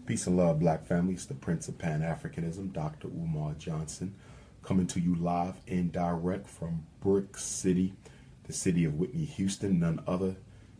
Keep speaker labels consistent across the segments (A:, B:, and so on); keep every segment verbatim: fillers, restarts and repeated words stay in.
A: Peace and love, black families. The Prince of Pan-Africanism, Doctor Umar Johnson, coming to you live and direct from Brick City, the city of Whitney Houston, none other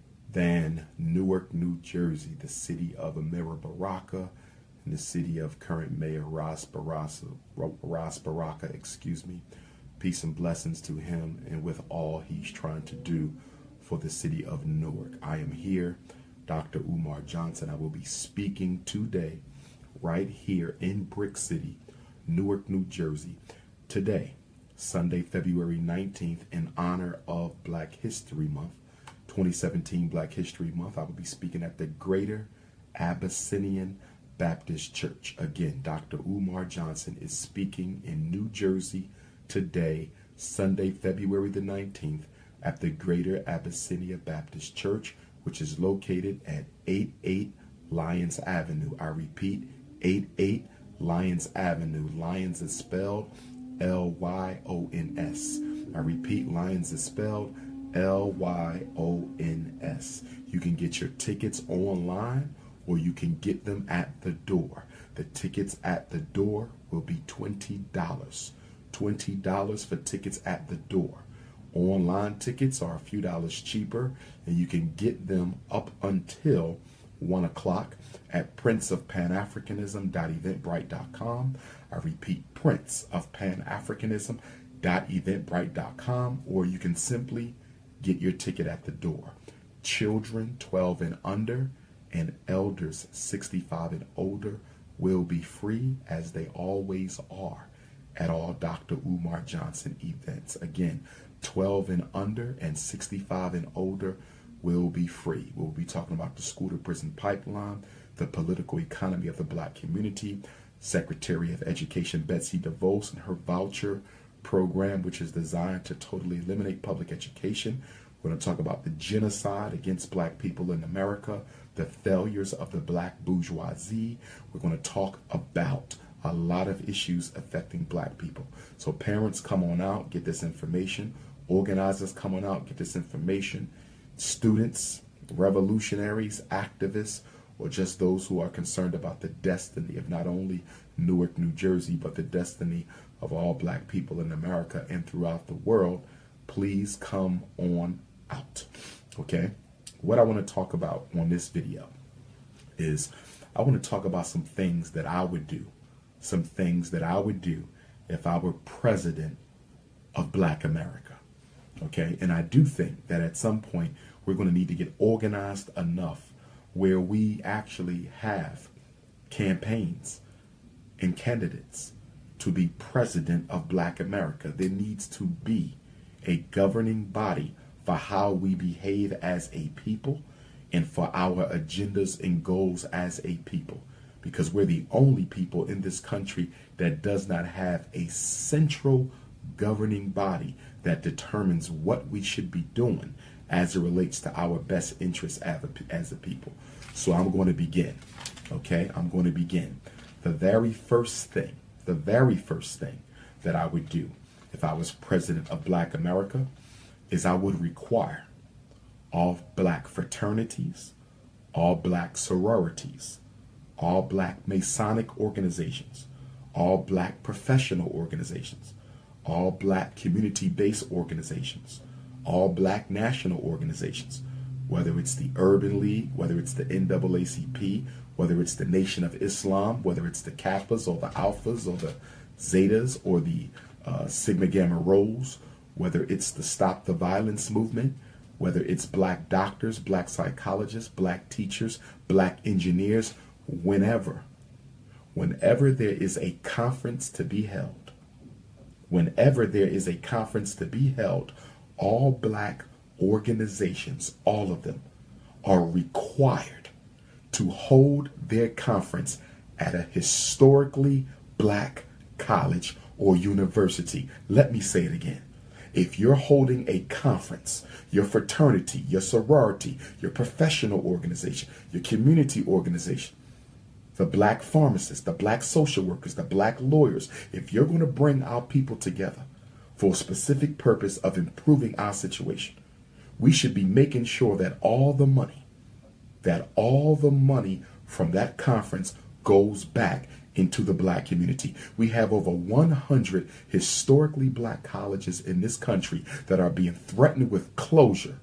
A: than Newark, New Jersey, the city of Amiri Baraka, and the city of current Mayor Ras Baraka, Ras Baraka, excuse me. Peace and blessings to him and with all he's trying to do for the city of Newark. I am here, Doctor Umar Johnson. I will be speaking today right here in Brick City, Newark, New Jersey. Today, Sunday, February nineteenth, in honor of Black History Month, twenty seventeen Black History Month. I will be speaking at the Greater Abyssinian Baptist Church. Again, Doctor Umar Johnson is speaking in New Jersey today, Sunday, February the nineteenth, at the Greater Abyssinia Baptist Church, which is located at eighty-eight Lyons Avenue. I repeat, eighty-eight Lyons Avenue. Lyons is spelled L Y O N S. I repeat, Lyons is spelled L Y O N S. You can get your tickets online or you can get them at the door. The tickets at the door will be twenty dollars. twenty dollars for tickets at the door. Online tickets are a few dollars cheaper, and you can get them up until one o'clock at prince of pan africanism dot eventbrite dot com. I repeat, prince of pan africanism dot eventbrite dot com, or you can simply get your ticket at the door. Children twelve and under and elders sixty-five and older will be free, as they always are at all Doctor Umar Johnson events. Again, twelve and under and sixty-five and older will be free. We'll be talking about the school to prison pipeline, the political economy of the black community, Secretary of Education Betsy DeVos and her voucher program, which is designed to totally eliminate public education. We're going to talk about the genocide against black people in America, the failures of the black bourgeoisie. We're going to talk about a lot of issues affecting black people. So parents, come on out, get this information. Organizers, come on out, get this information. Students, revolutionaries, activists, or just those who are concerned about the destiny of not only Newark, New Jersey, but the destiny of all black people in America and throughout the world, please come on out. Okay? What I want to talk about on this video is I want to talk about some things that I would do. Some things that I would do if I were president of black America. Okay, and I do think that at some point we're going to need to get organized enough where we actually have campaigns and candidates to be president of black America. There needs to be a governing body for how we behave as a people and for our agendas and goals as a people. Because we're the only people in this country that does not have a central governing body that determines what we should be doing as it relates to our best interests as a, as a people. So I'm going to begin, okay? I'm going to begin. The very first thing, the very first thing that I would do if I was president of black America is I would require all black fraternities, all black sororities, all black Masonic organizations, all black professional organizations, all black community-based organizations, all black national organizations, whether it's the Urban League, whether it's the N double A C P, whether it's the Nation of Islam, whether it's the Kappas or the Alphas or the Zetas or the uh, Sigma Gamma Rhos, whether it's the Stop the Violence movement, whether it's black doctors, black psychologists, black teachers, black engineers, whenever, whenever there is a conference to be held, whenever there is a conference to be held, all black organizations, all of them, are required to hold their conference at a historically black college or university. Let me say it again. If you're holding a conference, your fraternity, your sorority, your professional organization, your community organization, the black pharmacists, the black social workers, the black lawyers, if you're going to bring our people together for a specific purpose of improving our situation, we should be making sure that all the money, that all the money from that conference goes back into the black community. We have over one hundred historically black colleges in this country that are being threatened with closure,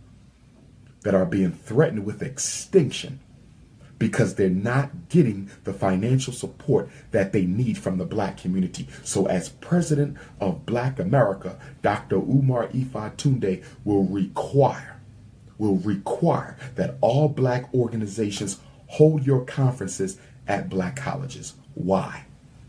A: that are being threatened with extinction, because they're not getting the financial support that they need from the black community. So as president of Black America, Doctor Umar Ifa Tunde will require, will require that all black organizations hold your conferences at black colleges. Why?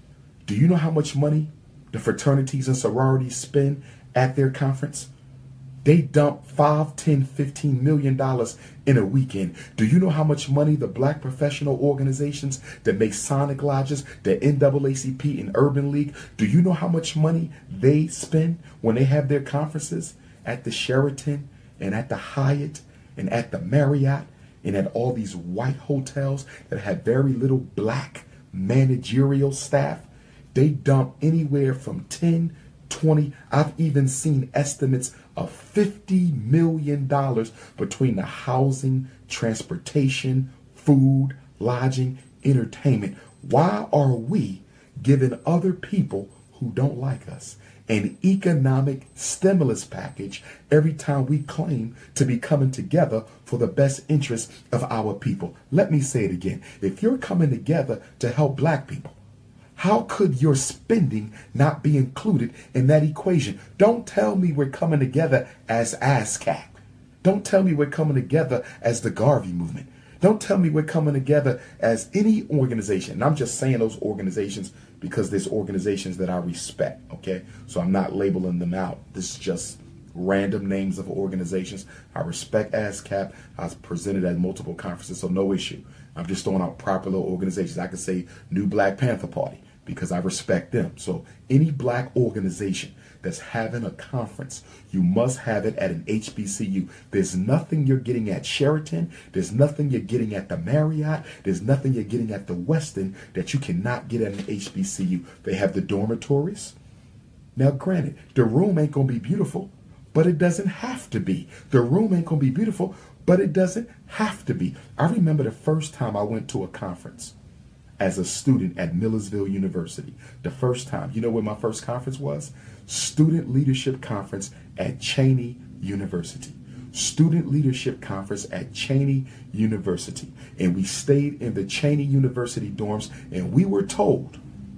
A: Do you know how much money the fraternities and sororities spend at their conference? They dump five, ten, fifteen million dollars in a weekend. Do you know how much money the black professional organizations that make Sonic Lodges, the N double A C P and Urban League, do you know how much money they spend when they have their conferences at the Sheraton and at the Hyatt and at the Marriott and at all these white hotels that have very little black managerial staff? They dump anywhere from ten, twenty, I've even seen estimates of fifty million dollars between the housing, transportation, food, lodging, entertainment. Why are we giving other people who don't like us an economic stimulus package every time we claim to be coming together for the best interest of our people? Let me say it again. If you're coming together to help black people, how could your spending not be included in that equation? Don't tell me we're coming together as ASCAP. Don't tell me we're coming together as the Garvey movement. Don't tell me we're coming together as any organization. And I'm just saying those organizations because there's organizations that I respect, okay? So I'm not labeling them out. This is just random names of organizations. I respect ASCAP. I was presented at multiple conferences, so no issue. I'm just throwing out popular organizations. I could say New Black Panther Party, because I respect them. So any black organization that's having a conference, you must have it at an H B C U. There's nothing you're getting at Sheraton. There's nothing you're getting at the Marriott. There's nothing you're getting at the Westin that you cannot get at an H B C U. They have the dormitories. Now, granted, the room ain't going to be beautiful, but it doesn't have to be. The room ain't going to be beautiful, but it doesn't have to be. I remember the first time I went to a conference as a student at Millersville University. The first time. You know where my first conference was? Student Leadership Conference at Cheyney University. Student Leadership Conference at Cheyney University. And we stayed in the Cheyney University dorms, and we were told,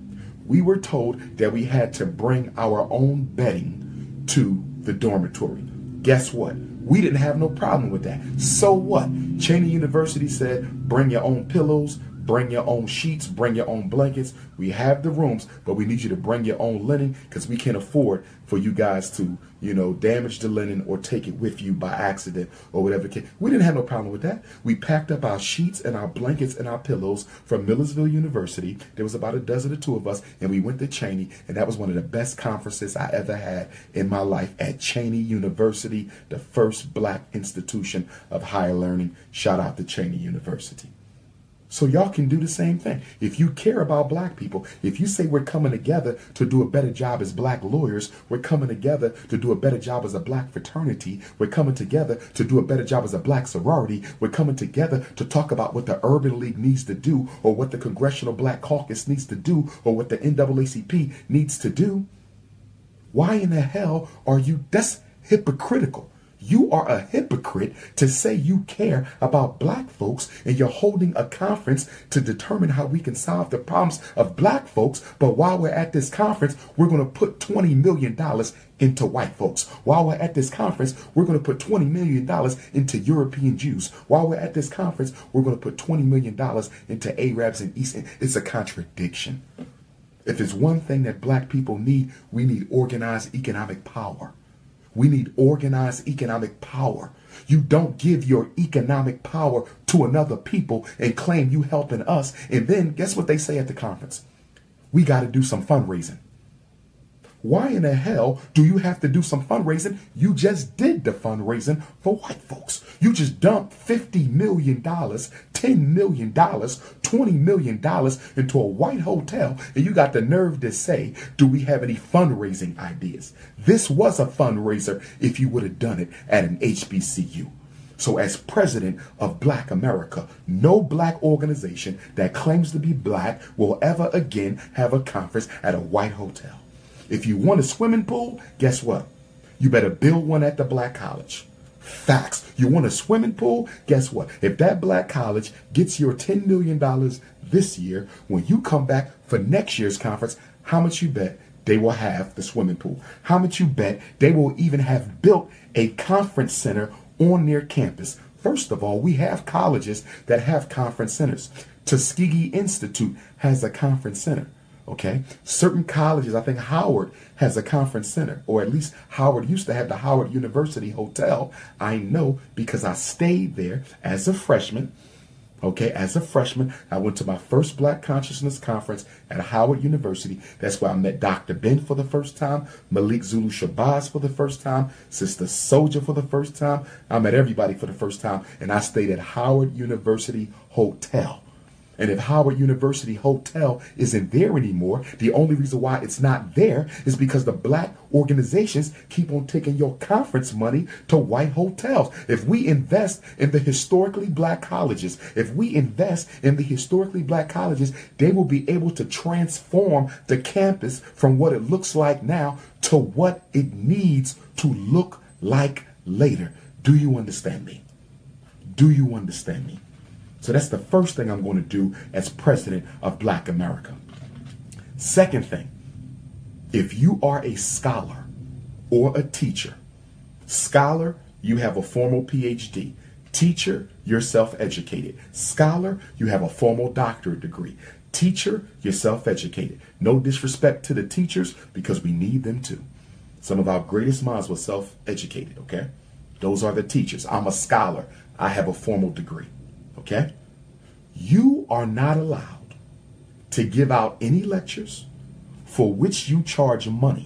A: we were told that we had to bring our own bedding to the dormitory. Guess what? We didn't have no problem with that. So what? Cheyney University said, bring your own pillows, bring your own sheets, bring your own blankets. We have the rooms, but we need you to bring your own linen because we can't afford for you guys to, you know, damage the linen or take it with you by accident or whatever. We didn't have no problem with that. We packed up our sheets and our blankets and our pillows from Millersville University. There was about a dozen or two of us, and we went to Cheyney, and that was one of the best conferences I ever had in my life at Cheyney University, the first black institution of higher learning. Shout out to Cheyney University. So y'all can do the same thing. If you care about black people, if you say we're coming together to do a better job as black lawyers, we're coming together to do a better job as a black fraternity, we're coming together to do a better job as a black sorority, we're coming together to talk about what the Urban League needs to do, or what the Congressional Black Caucus needs to do, or what the N double A C P needs to do, why in the hell are you, that's hypocritical. You are a hypocrite to say you care about black folks and you're holding a conference to determine how we can solve the problems of black folks. But while we're at this conference, we're going to put twenty million dollars into white folks. While we're at this conference, we're going to put twenty million dollars into European Jews. While we're at this conference, we're going to put twenty million dollars into Arabs and East. It's a contradiction. If there's one thing that black people need, we need organized economic power. We need organized economic power. You don't give your economic power to another people and claim you helping us. And then guess what they say at the conference? We got to do some fundraising. Why in the hell do you have to do some fundraising? You just did the fundraising for white folks. You just dumped fifty million dollars, ten million dollars, twenty million dollars into a white hotel, and you got the nerve to say, do we have any fundraising ideas? This was a fundraiser if you would have done it at an H B C U. So as president of Black America, no black organization that claims to be black will ever again have a conference at a white hotel. If you want a swimming pool, guess what? You better build one at the black college. Facts. You want a swimming pool? Guess what? If that black college gets your ten million dollars this year, when you come back for next year's conference, how much you bet they will have the swimming pool? How much you bet they will even have built a conference center on their campus? First of all, we have colleges that have conference centers. Tuskegee Institute has a conference center. Okay, certain colleges, I think Howard has a conference center, or at least Howard used to have the Howard University Hotel. I know because I stayed there as a freshman. Okay, as a freshman, I went to my first Black Consciousness Conference at Howard University. That's where I met Doctor Ben for the first time, Malik Zulu Shabazz for the first time, Sister Soldier for the first time. I met everybody for the first time, and I stayed at Howard University Hotel. And if Howard University Hotel isn't there anymore, the only reason why it's not there is because the black organizations keep on taking your conference money to white hotels. If we invest in the historically black colleges, if we invest in the historically black colleges, they will be able to transform the campus from what it looks like now to what it needs to look like later. Do you understand me? Do you understand me? So that's the first thing I'm going to do as president of Black America. Second thing, if you are a scholar or a teacher, scholar, you have a formal P H D. Teacher, you're self-educated. Scholar, you have a formal doctorate degree. Teacher, you're self-educated. No disrespect to the teachers because we need them too. Some of our greatest minds were self-educated, okay? Those are the teachers. I'm a scholar. I have a formal degree. Okay? You are not allowed to give out any lectures for which you charge money.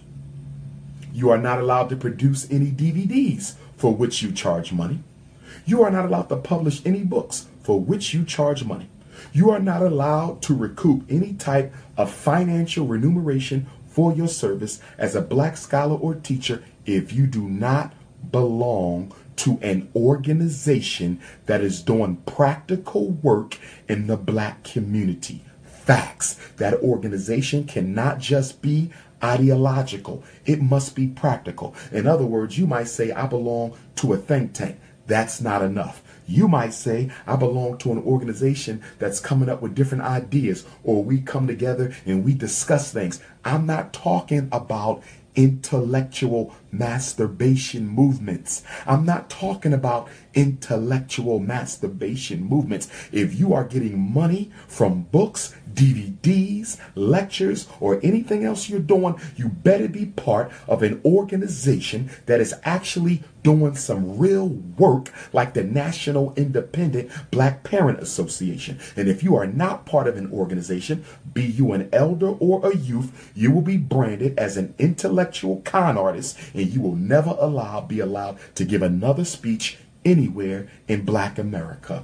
A: You are not allowed to produce any D V Ds for which you charge money. You are not allowed to publish any books for which you charge money. You are not allowed to recoup any type of financial remuneration for your service as a black scholar or teacher if you do not belong to an organization that is doing practical work in the black community. Facts. That organization cannot just be ideological. It must be practical. In other words, you might say, I belong to a think tank. That's not enough. You might say, I belong to an organization that's coming up with different ideas, or we come together and we discuss things. I'm not talking about intellectual masturbation movements. I'm not talking about intellectual masturbation movements. If you are getting money from books, D V Ds, lectures, or anything else you're doing, you better be part of an organization that is actually doing some real work, like the National Independent Black Parent Association. And if you are not part of an organization, be you an elder or a youth, you will be branded as an intellectual con artist, and you will never allow be allowed to give another speech anywhere in Black America.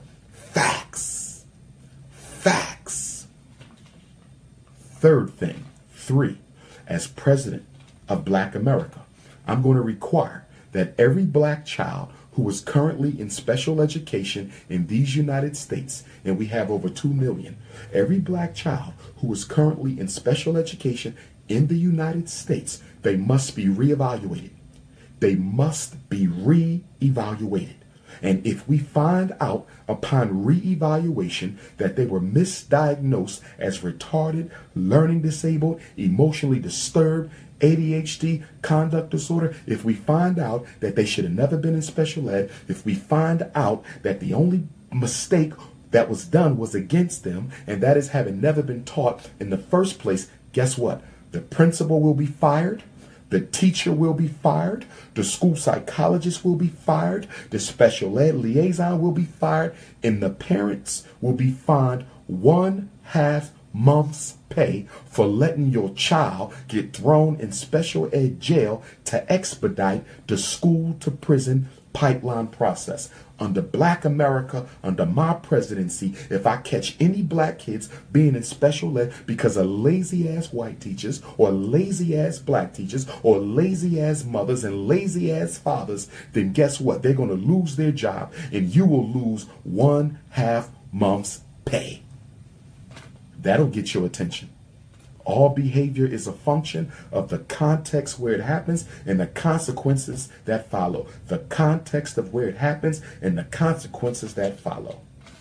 A: Facts. Facts. Third thing, three, as president of Black America, I'm going to require that every black child who is currently in special education in these United States, and we have over two million, every black child who is currently in special education in the United States, they must be reevaluated. They must be re-evaluated. And if we find out upon re-evaluation that they were misdiagnosed as retarded, learning disabled, emotionally disturbed, A D H D, conduct disorder, if we find out that they should have never been in special ed, if we find out that the only mistake that was done was against them, and that is having never been taught in the first place, guess what? The principal will be fired. The teacher will be fired. The school psychologist will be fired. The special ed liaison will be fired. And the parents will be fined one half month's pay for letting your child get thrown in special ed jail to expedite the school to prison pipeline process. Under Black America, under my presidency, if I catch any black kids being in special ed because of lazy ass white teachers or lazy ass black teachers or lazy ass mothers and lazy ass fathers, then guess what? They're going to lose their job and you will lose one half month's pay. That'll get your attention. All behavior is a function of the context where it happens and the consequences that follow. The context of where it happens and the consequences that follow.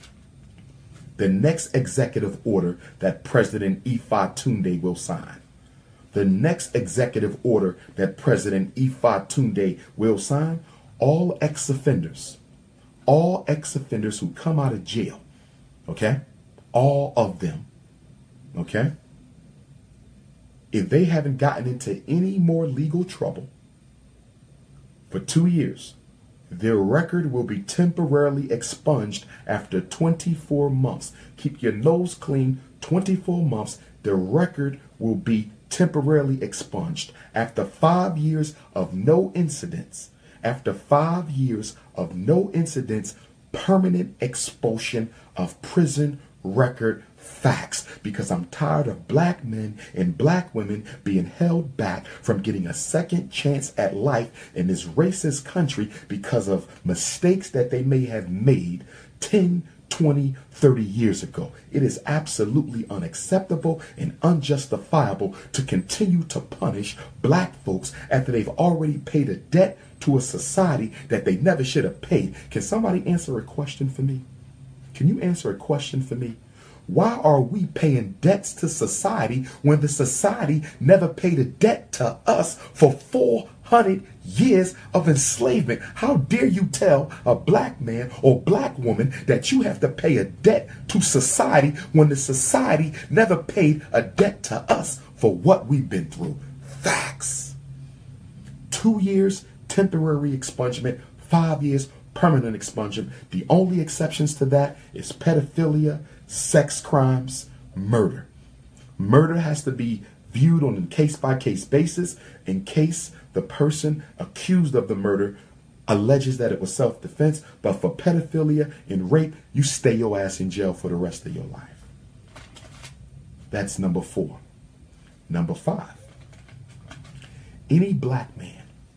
A: The next executive order that President Ifa Tunde will sign. The next executive order that President Ifa Tunde will sign, all ex-offenders, all ex-offenders who come out of jail, okay, all of them, okay, if they haven't gotten into any more legal trouble for two years, their record will be temporarily expunged after twenty-four months. Keep your nose clean, twenty-four months, the record will be temporarily expunged. After five years of no incidents, after five years of no incidents, permanent expulsion of prison record facts, because I'm tired of black men and black women being held back from getting a second chance at life in this racist country because of mistakes that they may have made ten, twenty, thirty years ago. It is absolutely unacceptable and unjustifiable to continue to punish black folks after they've already paid a debt to a society that they never should have paid. Can somebody answer a question for me? Can you answer a question for me? Why are we paying debts to society when the society never paid a debt to us for four hundred years of enslavement? How dare you tell a black man or black woman that you have to pay a debt to society when the society never paid a debt to us for what we've been through? Facts. Two years temporary expungement, five years permanent expungement. The only exceptions to that is pedophilia, sex crimes, murder. Murder has to be viewed on a case-by-case basis in case the person accused of the murder alleges that it was self-defense. But for pedophilia and rape, you stay your ass in jail for the rest of your life. That's number four. Number five. Any black man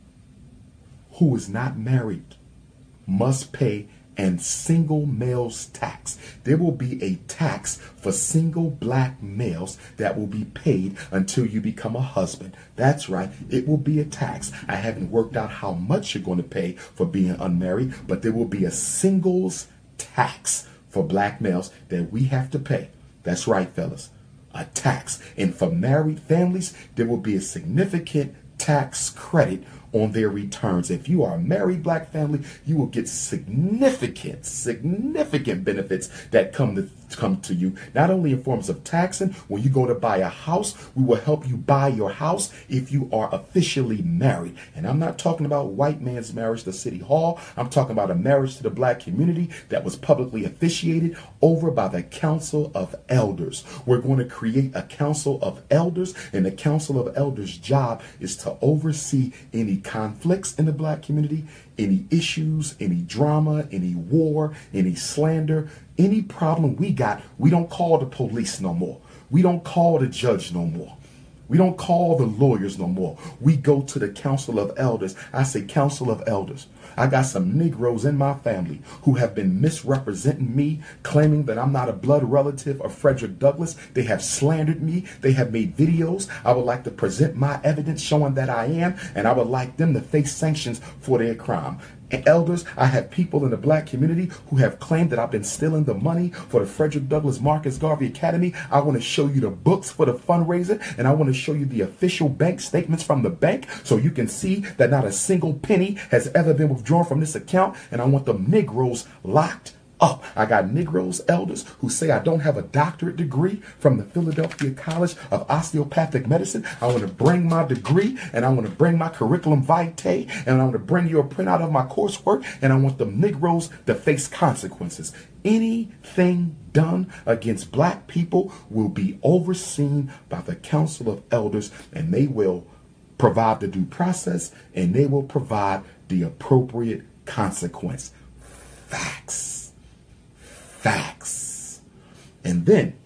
A: who is not married must pay and single males tax. There will be a tax for single black males that will be paid until you become a husband. That's right, it will be a tax. I haven't worked out how much you're going to pay for being unmarried, but there will be a singles tax for black males that we have to pay. That's right, fellas, a tax. And for married families, there will be a significant tax credit on their returns. If you are a married black family, you will get significant, significant benefits that come to come to you, not only in forms of taxing. When you go to buy a house, we will help you buy your house if you are officially married. And I'm not talking about white man's marriage to City Hall. I'm talking about a marriage to the black community that was publicly officiated over by the Council of Elders. We're going to create a Council of Elders, and the Council of Elders' job is to oversee any conflicts in the black community, any issues, any drama, any war, any slander, any problem we got. We don't call the police no more. We don't call the judge no more. We don't call the lawyers no more. We go to the Council of Elders. I say Council of Elders. I got some Negroes in my family who have been misrepresenting me, claiming that I'm not a blood relative of Frederick Douglass. They have slandered me. They have made videos. I would like to present my evidence showing that I am, and I would like them to face sanctions for their crime. And elders, I have people in the black community who have claimed that I've been stealing the money for the Frederick Douglass Marcus Garvey Academy. I want to show you the books for the fundraiser, and I want to show you the official bank statements from the bank so you can see that not a single penny has ever been withdrawn from this account. And I want the Negroes locked up. I got Negroes, elders, who say I don't have a doctorate degree from the Philadelphia College of Osteopathic Medicine. I want to bring my degree, and I want to bring my curriculum vitae, and I want to bring you a printout of my coursework, and I want the Negroes to face consequences. Anything done against black people will be overseen by the Council of Elders, and they will provide the due process, and they will provide the appropriate consequence. Facts. Facts. And then,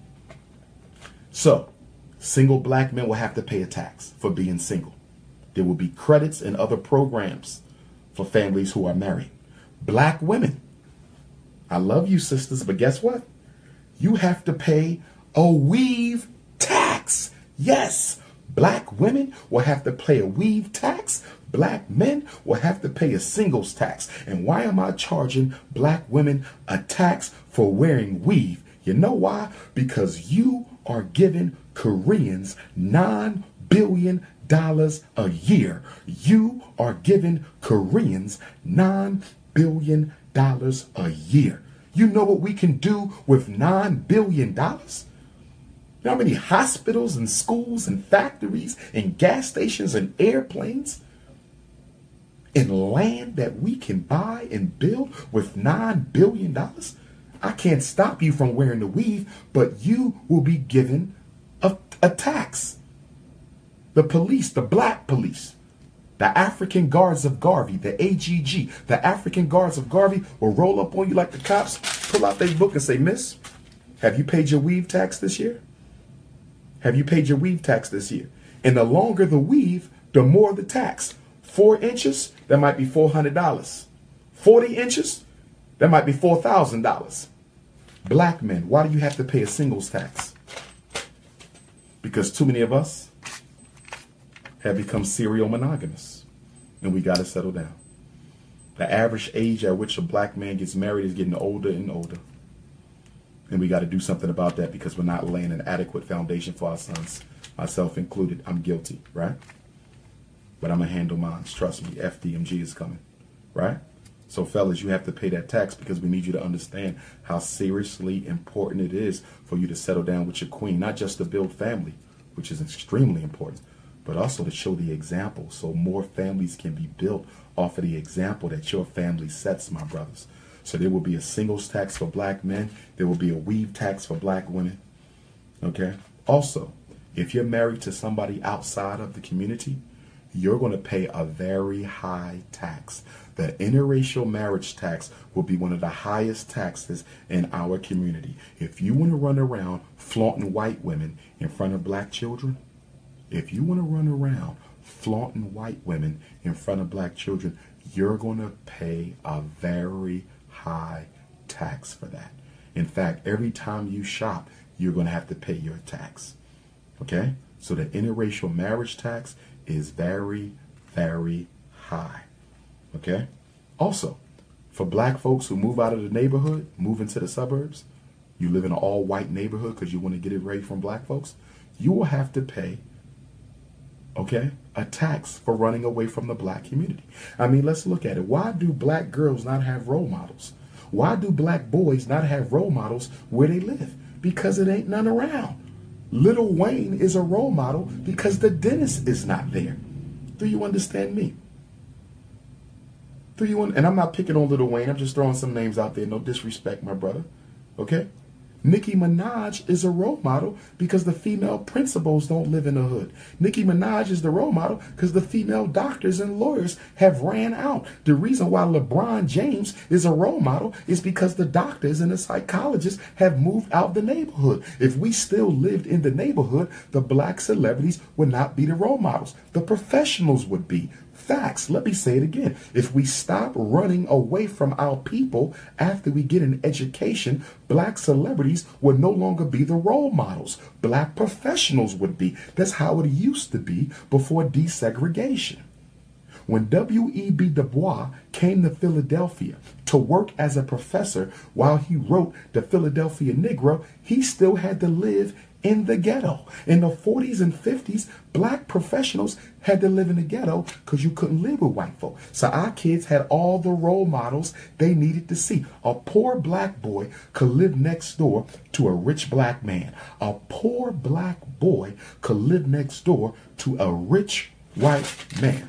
A: so single black men will have to pay a tax for being single. There will be credits and other programs for families who are married. Black women, I love you sisters, but guess what? You have to pay a weave tax. Yes, black women will have to pay a weave tax. Black men will have to pay a singles tax. And why am I charging black women a tax for wearing weave? You know why? Because you are giving Koreans nine billion dollars a year. You are giving Koreans nine billion dollars a year. You know what we can do with nine billion dollars? You know how many hospitals and schools and factories and gas stations and airplanes and land that we can buy and build with nine billion dollars? I can't stop you from wearing the weave, but you will be given a, a tax. The police, the black police, the African Guards of Garvey, the A G G, the African Guards of Garvey will roll up on you like the cops, pull out their book and say, "Miss, have you paid your weave tax this year? Have you paid your weave tax this year?" And the longer the weave, the more the tax. Four inches, that might be four hundred dollars. forty inches, that might be four thousand dollars. Black men, why do you have to pay a singles tax? Because too many of us have become serial monogamous, and we got to settle down. The average age at which a black man gets married is getting older and older. And we got to do something about that because we're not laying an adequate foundation for our sons, myself included. I'm guilty, right? But I'm going to handle mine. Trust me, F D M G is coming, right? So fellas, you have to pay that tax because we need you to understand how seriously important it is for you to settle down with your queen, not just to build family, which is extremely important, but also to show the example so more families can be built off of the example that your family sets, my brothers. So there will be a singles tax for black men. There will be a weave tax for black women. Okay. Also, if you're married to somebody outside of the community, you're going to pay a very high tax. The interracial marriage tax will be one of the highest taxes in our community. If you want to run around flaunting white women in front of black children, if you want to run around flaunting white women in front of black children, you're going to pay a very high tax for that. In fact, every time you shop, you're going to have to pay your tax. Okay? So the interracial marriage tax is very, very high. Okay? Also, for black folks who move out of the neighborhood, move into the suburbs, you live in an all-white neighborhood because you want to get it away from black folks, you will have to pay, okay, a tax for running away from the black community. I mean, let's look at it. Why do black girls not have role models? Why do black boys not have role models where they live? Because it ain't none around. Lil Wayne is a role model because the dentist is not there. Do you understand me? Do you? And I'm not picking on Lil Wayne. I'm just throwing some names out there. No disrespect, my brother. Okay? Nicki Minaj is a role model because the female principals don't live in the hood. Nicki Minaj is the role model because the female doctors and lawyers have ran out. The reason why LeBron James is a role model is because the doctors and the psychologists have moved out the neighborhood. If we still lived in the neighborhood, the black celebrities would not be the role models. The professionals would be. Facts. Let me say it again. If we stop running away from our people after we get an education, black celebrities would no longer be the role models. Black professionals would be. That's how it used to be before desegregation. When W E B Du Bois came to Philadelphia to work as a professor while he wrote The Philadelphia Negro, he still had to live in the ghetto. In the forties and fifties, black professionals had to live in the ghetto because you couldn't live with white folk. So our kids had all the role models they needed to see. A poor black boy could live next door to a rich black man. A poor black boy could live next door to a rich white man.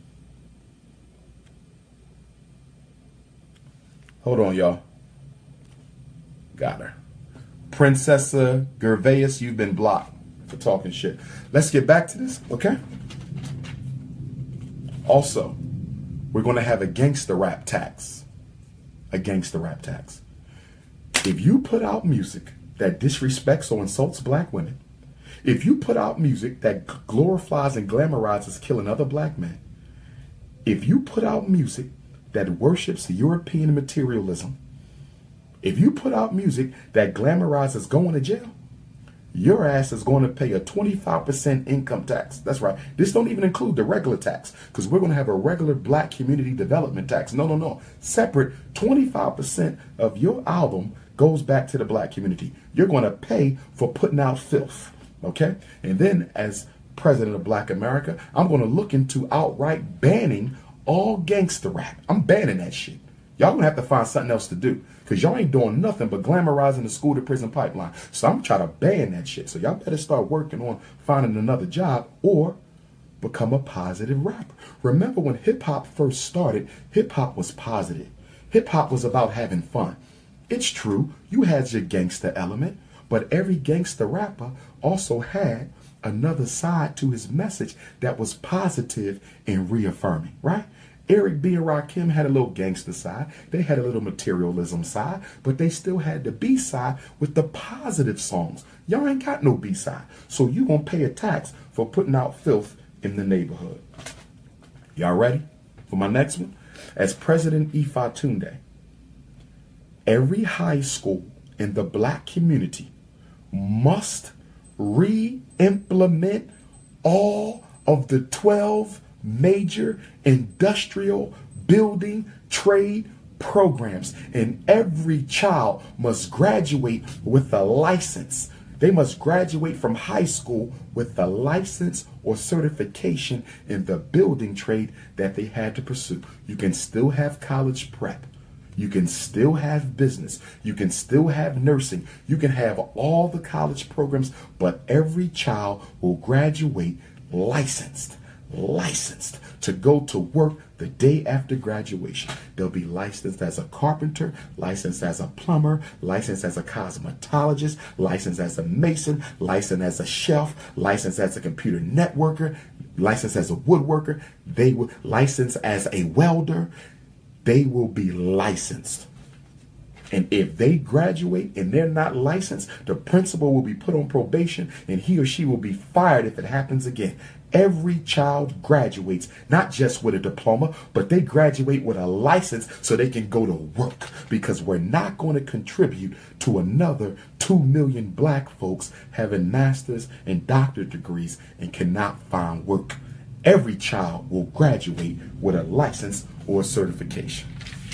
A: Hold on, y'all. Got her. Princessa Gervais, you've been blocked for talking shit. Let's get back to this, okay? Also, We're going to have a gangster rap tax. A gangster rap tax. If you put out music that disrespects or insults black women, if you put out music that glorifies and glamorizes killing other black men, if you put out music that worships European materialism, if you put out music that glamorizes going to jail, your ass is going to pay a twenty-five percent income tax. That's right. This don't even include the regular tax, because we're going to have a regular black community development tax. No, no, no. Separate. twenty-five percent of your album goes back to the black community. You're going to pay for putting out filth. Okay? And then as president of Black America, I'm going to look into outright banning all gangster rap. I'm banning that shit. Y'all going to have to find something else to do, because y'all ain't doing nothing but glamorizing the school to prison pipeline. So I'm trying to ban that shit. So y'all better start working on finding another job or become a positive rapper. Remember when hip hop first started, hip hop was positive. Hip hop was about having fun. It's true, you had your gangster element, but every gangster rapper also had another side to his message that was positive and reaffirming, right? Eric B. and Rakim had a little gangster side. They had a little materialism side, but they still had the B side with the positive songs. Y'all ain't got no B side. So you gonna pay a tax for putting out filth in the neighborhood. Y'all ready for my next one? As President Ifa Tunde, every high school in the black community must re-implement all of the twelve major industrial building trade programs, and every child must graduate with a license. They must graduate from high school with a license or certification in the building trade that they had to pursue. You can still have college prep. You can still have business. You can still have nursing. You can have all the college programs, but every child will graduate licensed. Licensed to go to work the day after graduation. They'll be licensed as a carpenter, licensed as a plumber, licensed as a cosmetologist, licensed as a mason, licensed as a chef, licensed as a computer networker, licensed as a woodworker. They will licensed as a welder. They will be licensed. And if they graduate and they're not licensed, the principal will be put on probation and he or she will be fired if it happens again. Every child graduates, not just with a diploma, but they graduate with a license so they can go to work, because we're not going to contribute to another two million black folks having master's and doctorate degrees and cannot find work. Every child will graduate with a license or a certification.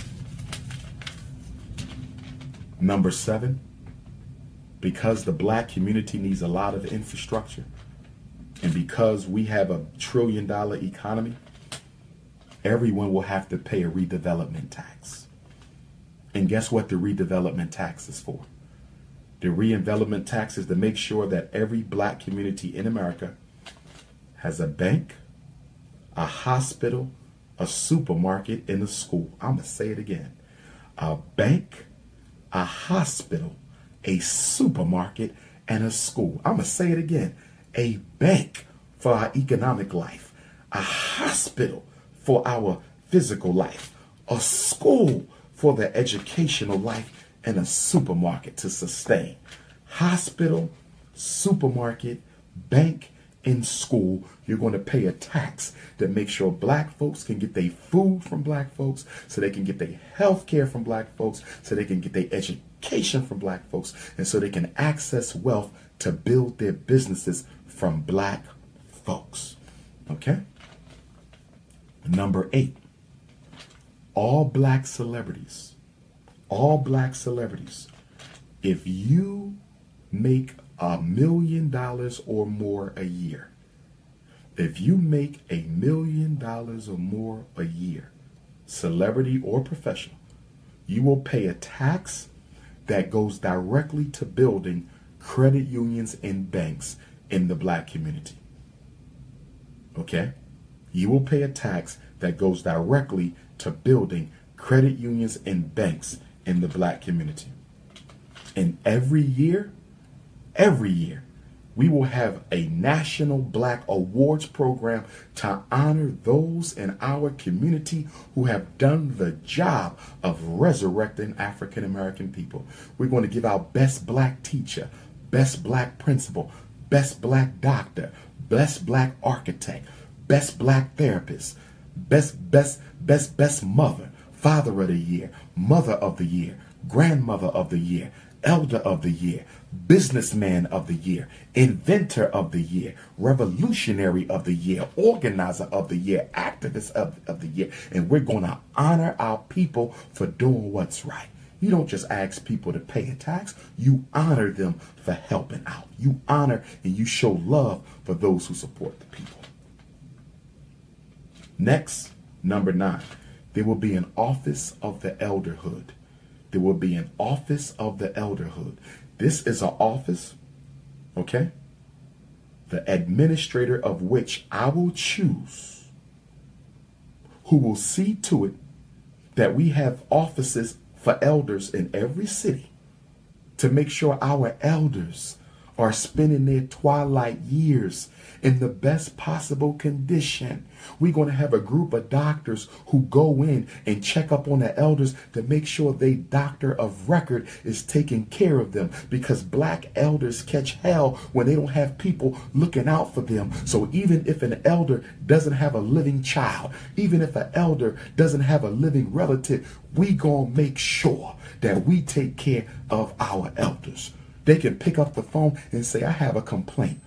A: Number seven, because the black community needs a lot of infrastructure, and because we have a trillion dollar economy, everyone will have to pay a redevelopment tax. And guess what the redevelopment tax is for? The redevelopment tax is to make sure that every black community in America has a bank, a hospital, a supermarket, and a school. I'm going to say it again. A bank, a hospital, a supermarket, and a school. I'm going to say it again. A bank for our economic life, a hospital for our physical life, a school for the educational life, and a supermarket to sustain. Hospital, supermarket, bank, and school. You're going to pay a tax that makes sure black folks can get their food from black folks, so they can get their health care from black folks, so they can get their education from black folks, and so they can access wealth to build their businesses from black folks. Okay? Number eight, all black celebrities, all black celebrities, if you make a million dollars or more a year, if you make a million dollars or more a year, celebrity or professional, you will pay a tax that goes directly to building credit unions and banks in the black community. Okay? You will pay a tax that goes directly to building credit unions and banks in the black community. And every year, every year, We will have a national Black Awards program to honor those in our community who have done the job of resurrecting African American people. We're going to give out Best Black Teacher, Best Black Principal, Best Black Doctor, Best Black Architect, Best Black Therapist, Best, Best, Best, Best Mother, Father of the Year, Mother of the Year, Grandmother of the Year, Elder of the Year, Businessman of the Year, Inventor of the Year, Revolutionary of the Year, Organizer of the Year, Activist of, of the Year. And we're going to honor our people for doing what's right. You don't just ask people to pay a tax. You honor them for helping out. You honor and you show love for those who support the people. Next, number nine, there will be an office of the elderhood. There will be an office of the elderhood. This is an office, okay, the administrator of which I will choose, who will see to it that we have offices for elders in every city to make sure our elders are spending their twilight years in the best possible condition. We're going to have a group of doctors who go in and check up on the elders to make sure they doctor of record is taking care of them, because Black elders catch hell when they don't have people looking out for them. So even if an elder doesn't have a living child, even if an elder doesn't have a living relative, we gonna make sure that we take care of our elders. They can pick up the phone and say, I have a complaint.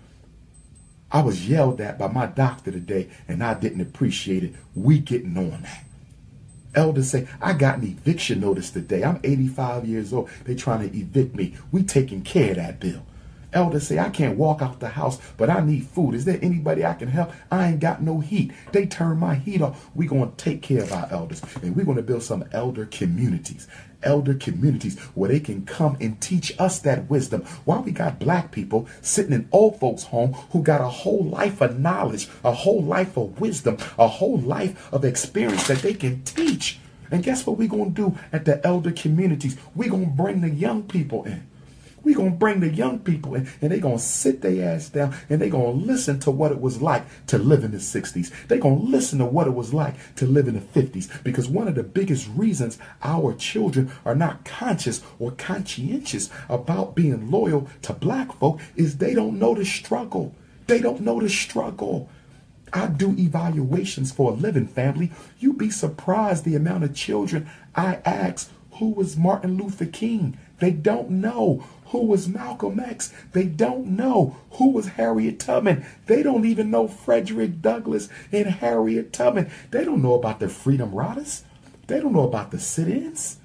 A: I was yelled at by my doctor today and I didn't appreciate it. We getting on that. Elders say, I got an eviction notice today. I'm eighty-five years old. They trying to evict me. We taking care of that bill. Elders say, I can't walk out the house, but I need food. Is there anybody I can help? I ain't got no heat. They turn my heat off. We're going to take care of our elders. And we're going to build some elder communities. Elder communities where they can come and teach us that wisdom. While we got Black people sitting in old folks' home who got a whole life of knowledge, a whole life of wisdom, a whole life of experience that they can teach. And guess what we're going to do at the elder communities? We're going to bring the young people in. We're going to bring the young people in, and they're going to sit their ass down, and they're going to listen to what it was like to live in the sixties. They're going to listen to what it was like to live in the fifties, because one of the biggest reasons our children are not conscious or conscientious about being loyal to Black folk is they don't know the struggle. They don't know the struggle. I do evaluations for a living, family. You'd be surprised the amount of children I ask, who was Martin Luther King? They don't know. Who was Malcolm X? They don't know. Who was Harriet Tubman? They don't even know Frederick Douglass and Harriet Tubman. They don't know about the Freedom Riders. They don't know about the sit-ins.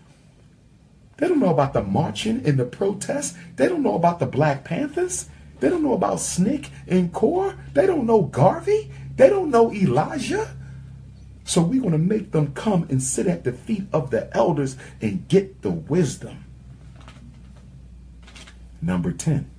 A: They don't know about the marching and the protests. They don't know about the Black Panthers. They don't know about S N C C and CORE. They don't know Garvey. They don't know Elijah. So we're going to make them come and sit at the feet of the elders and get the wisdom. Number ten.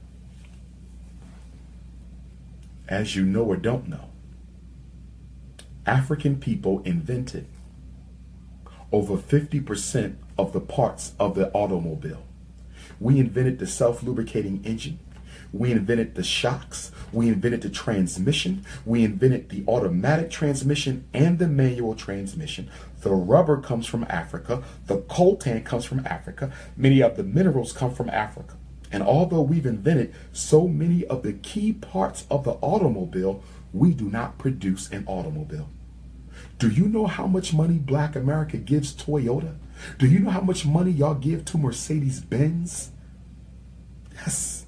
A: As you know or don't know, African people invented over fifty percent of the parts of the automobile. We invented the self-lubricating engine. We invented the shocks. We invented the transmission. We invented the automatic transmission and the manual transmission. The rubber comes from Africa. The coltan comes from Africa. Many of the minerals come from Africa. And although we've invented so many of the key parts of the automobile, we do not produce an automobile. Do you know how much money Black America gives Toyota? Do you know how much money y'all give to Mercedes-Benz? Yes.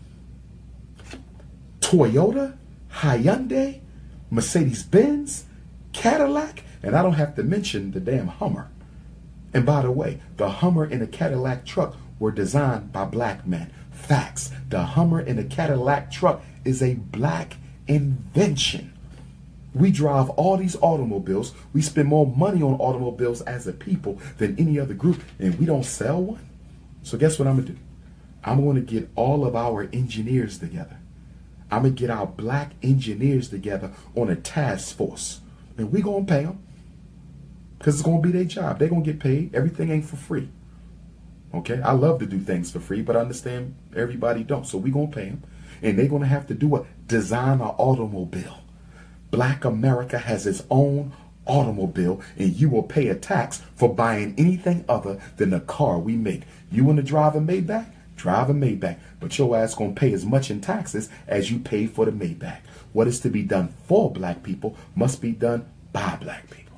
A: Toyota, Hyundai, Mercedes-Benz, Cadillac, and I don't have to mention the damn Hummer. And by the way, the Hummer and the Cadillac truck were designed by Black men. Facts. The Hummer and the Cadillac truck is a Black invention. We drive all these automobiles. We spend more money on automobiles as a people than any other group, and we don't sell one. So guess what I'm going to do? I'm going to get all of our engineers together. I'm going to get our Black engineers together on a task force. And we're going to pay them because it's going to be their job. They're going to get paid. Everything ain't for free. Okay, I love to do things for free, but I understand everybody don't. So we gonna pay them, and they're gonna have to do a design an automobile. Black America has its own automobile, and you will pay a tax for buying anything other than the car we make. You want to drive a Maybach? Drive a Maybach, but your ass gonna pay as much in taxes as you pay for the Maybach. What is to be done for black people must be done by black people.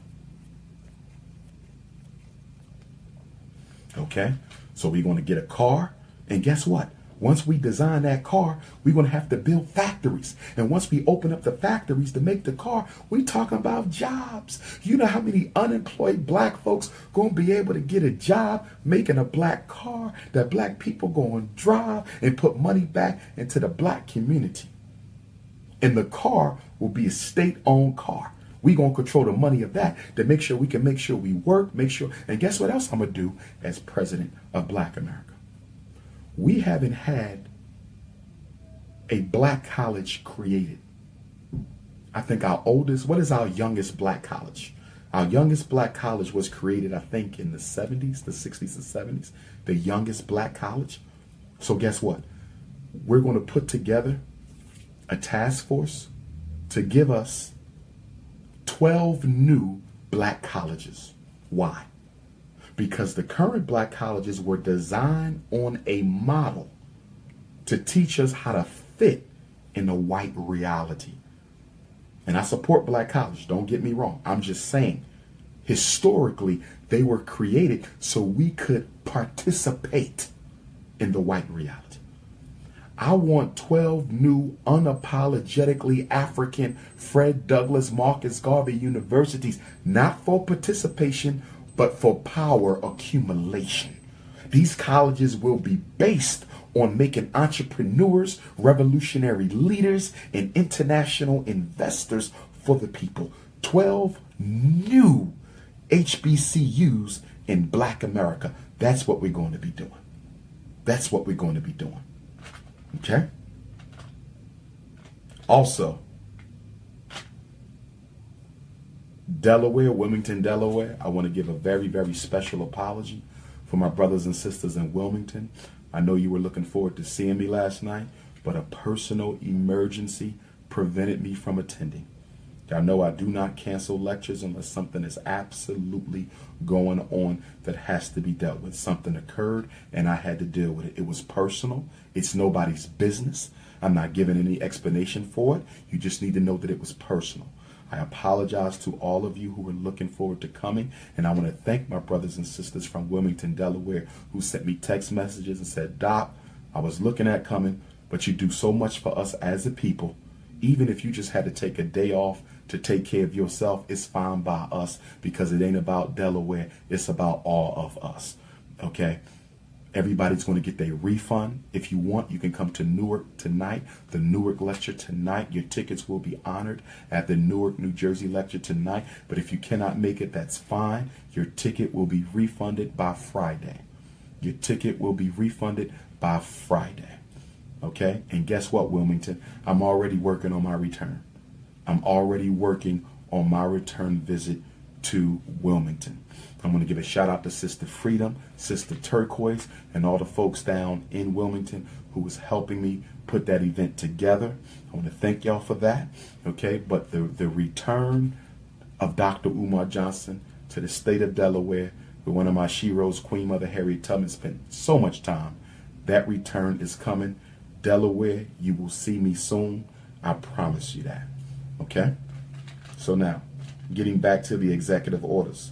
A: Okay, so we're going to get a car, and guess what? Once we design that car, we're going to have to build factories. And once we open up the factories to make the car, we talking about jobs. You know how many unemployed black folks going to be able to get a job making a black car that black people going to drive and put money back into the black community. And the car will be a state-owned car. We going to control the money of that to make sure we can make sure we work, make sure. And guess what else I'm going to do as president of Black America? We haven't had a black college created. I think our oldest, what is our youngest black college? Our youngest black college was created, I think, in the seventies, the sixties and seventies, the youngest black college. So guess what? We're going to put together a task force to give us twelve new black colleges. Why? Because the current black colleges were designed on a model to teach us how to fit in the white reality. And I support black college, don't get me wrong. I'm just saying, historically, they were created so we could participate in the white reality. I want twelve new unapologetically African Fred Douglass Marcus Garvey universities, not for participation, but for power accumulation. These colleges will be based on making entrepreneurs, revolutionary leaders, and international investors for the people. twelve new H B C Us in Black America. That's what we're going to be doing. That's what we're going to be doing. Okay? Also, Delaware, Wilmington, Delaware, I want to give a very, very special apology for my brothers and sisters in Wilmington. I know you were looking forward to seeing me last night, but a personal emergency prevented me from attending. Y'all know I do not cancel lectures unless something is absolutely going on that has to be dealt with. Something occurred and I had to deal with it. It was personal. It's nobody's business. I'm not giving any explanation for it. You just need to know that it was personal. I apologize to all of you who were looking forward to coming, and I want to thank my brothers and sisters from Wilmington, Delaware, who sent me text messages and said, Doc, I was looking at coming, but you do so much for us as a people. Even if you just had to take a day off to take care of yourself, it's fine by us, because it ain't about Delaware. It's about all of us. Okay? Everybody's going to get their refund. If you want, you can come to Newark tonight, the Newark lecture tonight. Your tickets will be honored at the Newark, New Jersey lecture tonight. But if you cannot make it, that's fine. Your ticket will be refunded by Friday. Your ticket will be refunded by Friday. Okay? And guess what, Wilmington? I'm already working on my return. I'm already working on my return visit to Wilmington. I'm going to give a shout out to Sister Freedom, Sister Turquoise, and all the folks down in Wilmington who was helping me put that event together. I want to thank y'all for that. Okay, but the, the return of Doctor Umar Johnson to the state of Delaware, with one of my sheroes, Queen Mother Harriet Tubman, spent so much time. That return is coming. Delaware, you will see me soon. I promise you that. Okay? So now, getting back to the executive orders.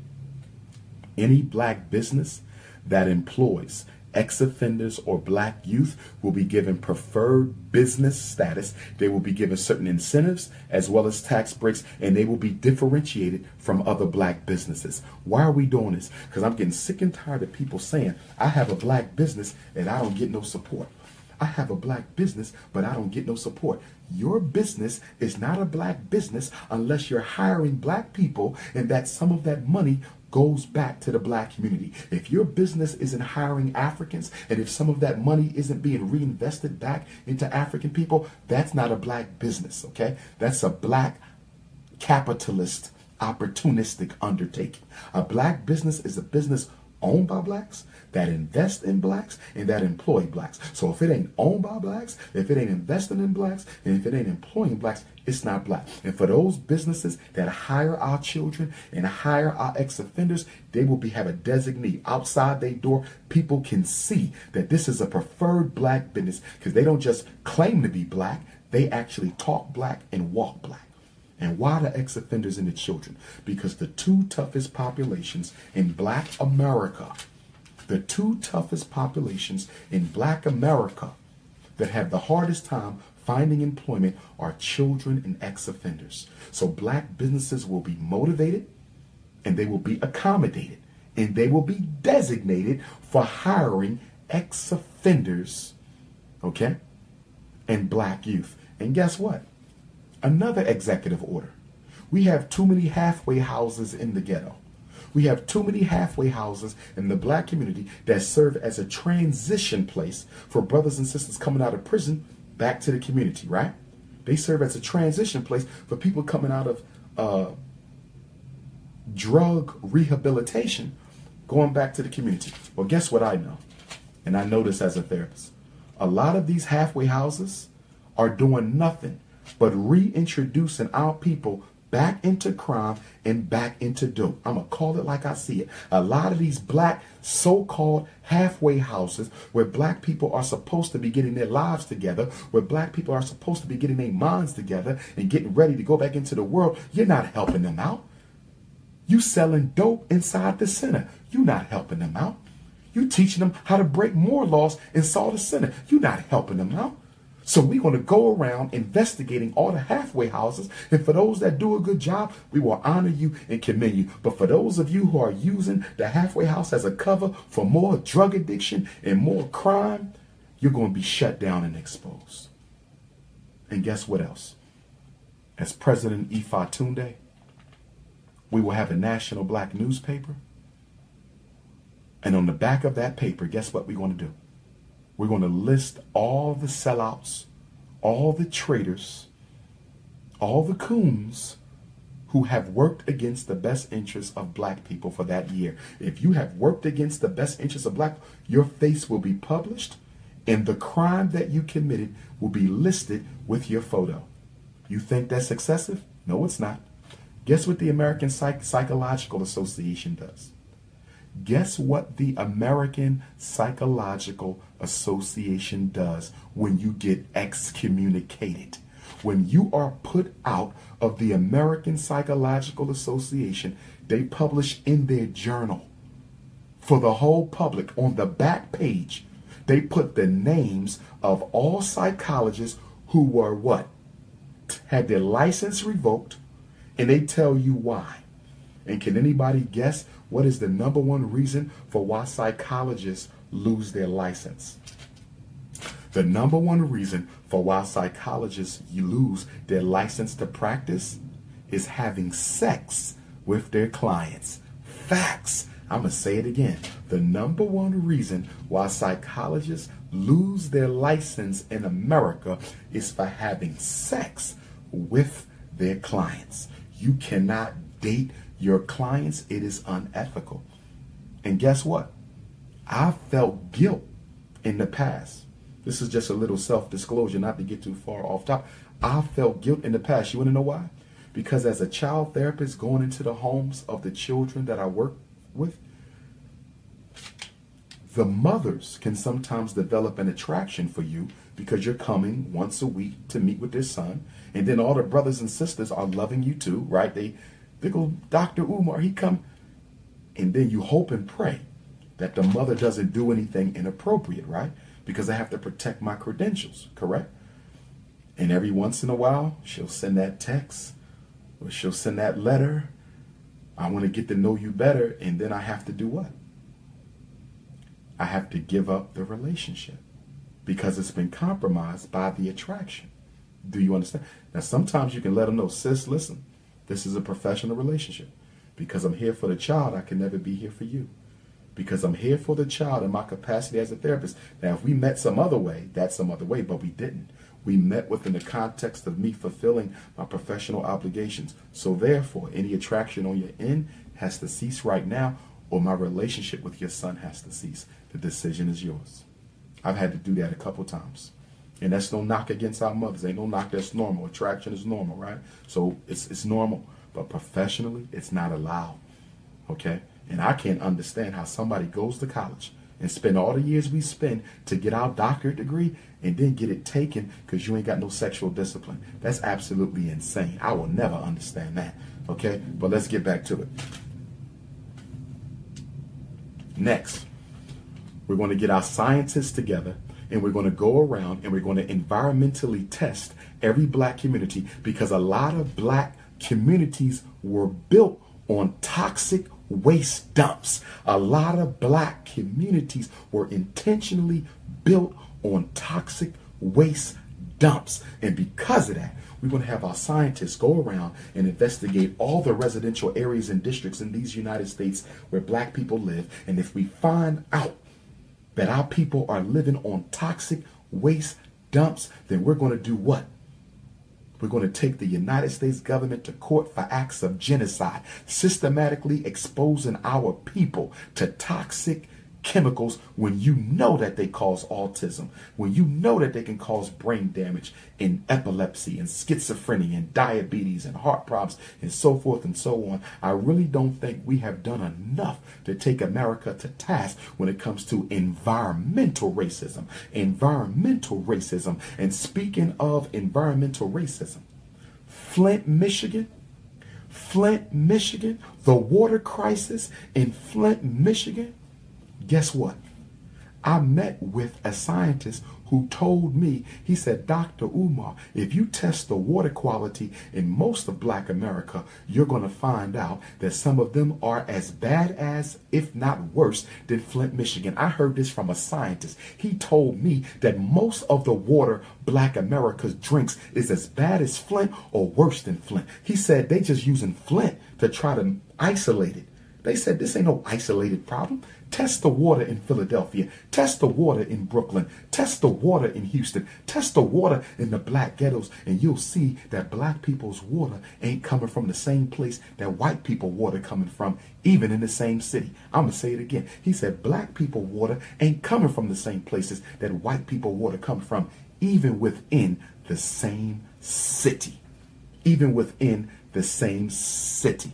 A: Any black business that employs ex-offenders or black youth will be given preferred business status. They will be given certain incentives as well as tax breaks, and they will be differentiated from other black businesses. Why are we doing this? Because I'm getting sick and tired of people saying, I have a black business and I don't get no support. I have a black business, but I don't get no support. Your business is not a black business unless you're hiring black people, and that some of that money goes back to the black community. If your business isn't hiring Africans, and if some of that money isn't being reinvested back into African people, that's not a black business, okay? That's a black capitalist, opportunistic undertaking. A black business is a business owned by blacks, that invest in blacks, and that employ blacks. So if it ain't owned by blacks, if it ain't investing in blacks, and if it ain't employing blacks, it's not black. And for those businesses that hire our children and hire our ex-offenders, they will be have a designee outside their door. People can see that this is a preferred black business because they don't just claim to be black. They actually talk black and walk black. And why the ex-offenders and the children? Because the two toughest populations in black America, the two toughest populations in black America that have the hardest time finding employment are children and ex-offenders. So black businesses will be motivated and they will be accommodated and they will be designated for hiring ex-offenders, okay, and black youth. And guess what? Another executive order. We have too many halfway houses in the ghetto. We have too many halfway houses in the black community that serve as a transition place for brothers and sisters coming out of prison back to the community, right? They serve as a transition place for people coming out of uh, drug rehabilitation, going back to the community. Well, guess what I know? And I know this as a therapist. A lot of these halfway houses are doing nothing but reintroducing our people back into crime and back into dope. I'm going to call it like I see it. A lot of these black so-called halfway houses where black people are supposed to be getting their lives together, where black people are supposed to be getting their minds together and getting ready to go back into the world, you're not helping them out. You selling dope inside the center. You're not helping them out. You teaching them how to break more laws inside the center. You're not helping them out. So we're going to go around investigating all the halfway houses. And for those that do a good job, we will honor you and commend you. But for those of you who are using the halfway house as a cover for more drug addiction and more crime, you're going to be shut down and exposed. And guess what else? As President Ifa Tunde, we will have a national black newspaper. And on the back of that paper, guess what we're going to do? We're going to list all the sellouts, all the traitors, all the coons who have worked against the best interests of black people for that year. If you have worked against the best interests of black, your face will be published and the crime that you committed will be listed with your photo. You think that's excessive? No, it's not. Guess what the American Psych- Psychological Association does? Guess what the American Psychological Association does when you get excommunicated? When you are put out of the American Psychological Association, they publish in their journal for the whole public on the back page, they put the names of all psychologists who were what? Had their license revoked, and they tell you why. And can anybody guess what is the number one reason for why psychologists lose their license? The number one reason for why psychologists lose their license to practice is having sex with their clients. Facts. I'm going to say it again. The number one reason why psychologists lose their license in America is for having sex with their clients. You cannot date your clients. It is unethical. And guess what? I felt guilt in the past. This is just a little self-disclosure, not to get too far off top. I felt guilt in the past. You want to know why? Because as a child therapist going into the homes of the children that I work with, the mothers can sometimes develop an attraction for you because you're coming once a week to meet with their son. And then all the brothers and sisters are loving you too, right? They, they go, Doctor Umar, he come. And then you hope and pray that the mother doesn't do anything inappropriate, right? Because I have to protect my credentials, correct? And every once in a while, she'll send that text or she'll send that letter. I want to get to know you better. And then I have to do what? I have to give up the relationship because it's been compromised by the attraction. Do you understand? Now, sometimes you can let them know, sis, listen, this is a professional relationship. Because I'm here for the child, I can never be here for you. Because I'm here for the child in my capacity as a therapist. Now, if we met some other way, that's some other way, but we didn't. We met within the context of me fulfilling my professional obligations. So therefore, any attraction on your end has to cease right now, or my relationship with your son has to cease. The decision is yours. I've had to do that a couple times. And that's no knock against our mothers. Ain't no knock. That's normal. Attraction is normal, right? So it's it's normal. But professionally, it's not allowed. Okay? And I can't understand how somebody goes to college and spend all the years we spend to get our doctorate degree and then get it taken because you ain't got no sexual discipline. That's absolutely insane. I will never understand that. Okay? But let's get back to it. Next, we're going to get our scientists together and we're going to go around and we're going to environmentally test every black community, because a lot of black communities were built on toxic waste dumps. A lot of black communities were intentionally built on toxic waste dumps. And because of that, we're going to have our scientists go around and investigate all the residential areas and districts in these United States where black people live. And if we find out that our people are living on toxic waste dumps, then we're going to do what? We're going to take the United States government to court for acts of genocide, systematically exposing our people to toxic chemicals when you know that they cause autism, when you know that they can cause brain damage and epilepsy and schizophrenia and diabetes and heart problems and so forth and so on. I really don't think we have done enough to take America to task when it comes to environmental racism. Environmental racism. And speaking of environmental racism, Flint, Michigan, Flint, Michigan, the water crisis in Flint, Michigan. Guess what? I met with a scientist who told me, he said, Doctor Umar, if you test the water quality in most of black America, you're going to find out that some of them are as bad as, if not worse, than Flint, Michigan. I heard this from a scientist. He told me that most of the water black America drinks is as bad as Flint or worse than Flint. He said they just using Flint to try to isolate it. They said this ain't no isolated problem. Test the water in Philadelphia. Test the water in Brooklyn. Test the water in Houston. Test the water in the black ghettos. And you'll see that black people's water ain't coming from the same place that white people water coming from, even in the same city. I'm going to say it again. He said black people water ain't coming from the same places that white people water come from, even within the same city. Even within the same city.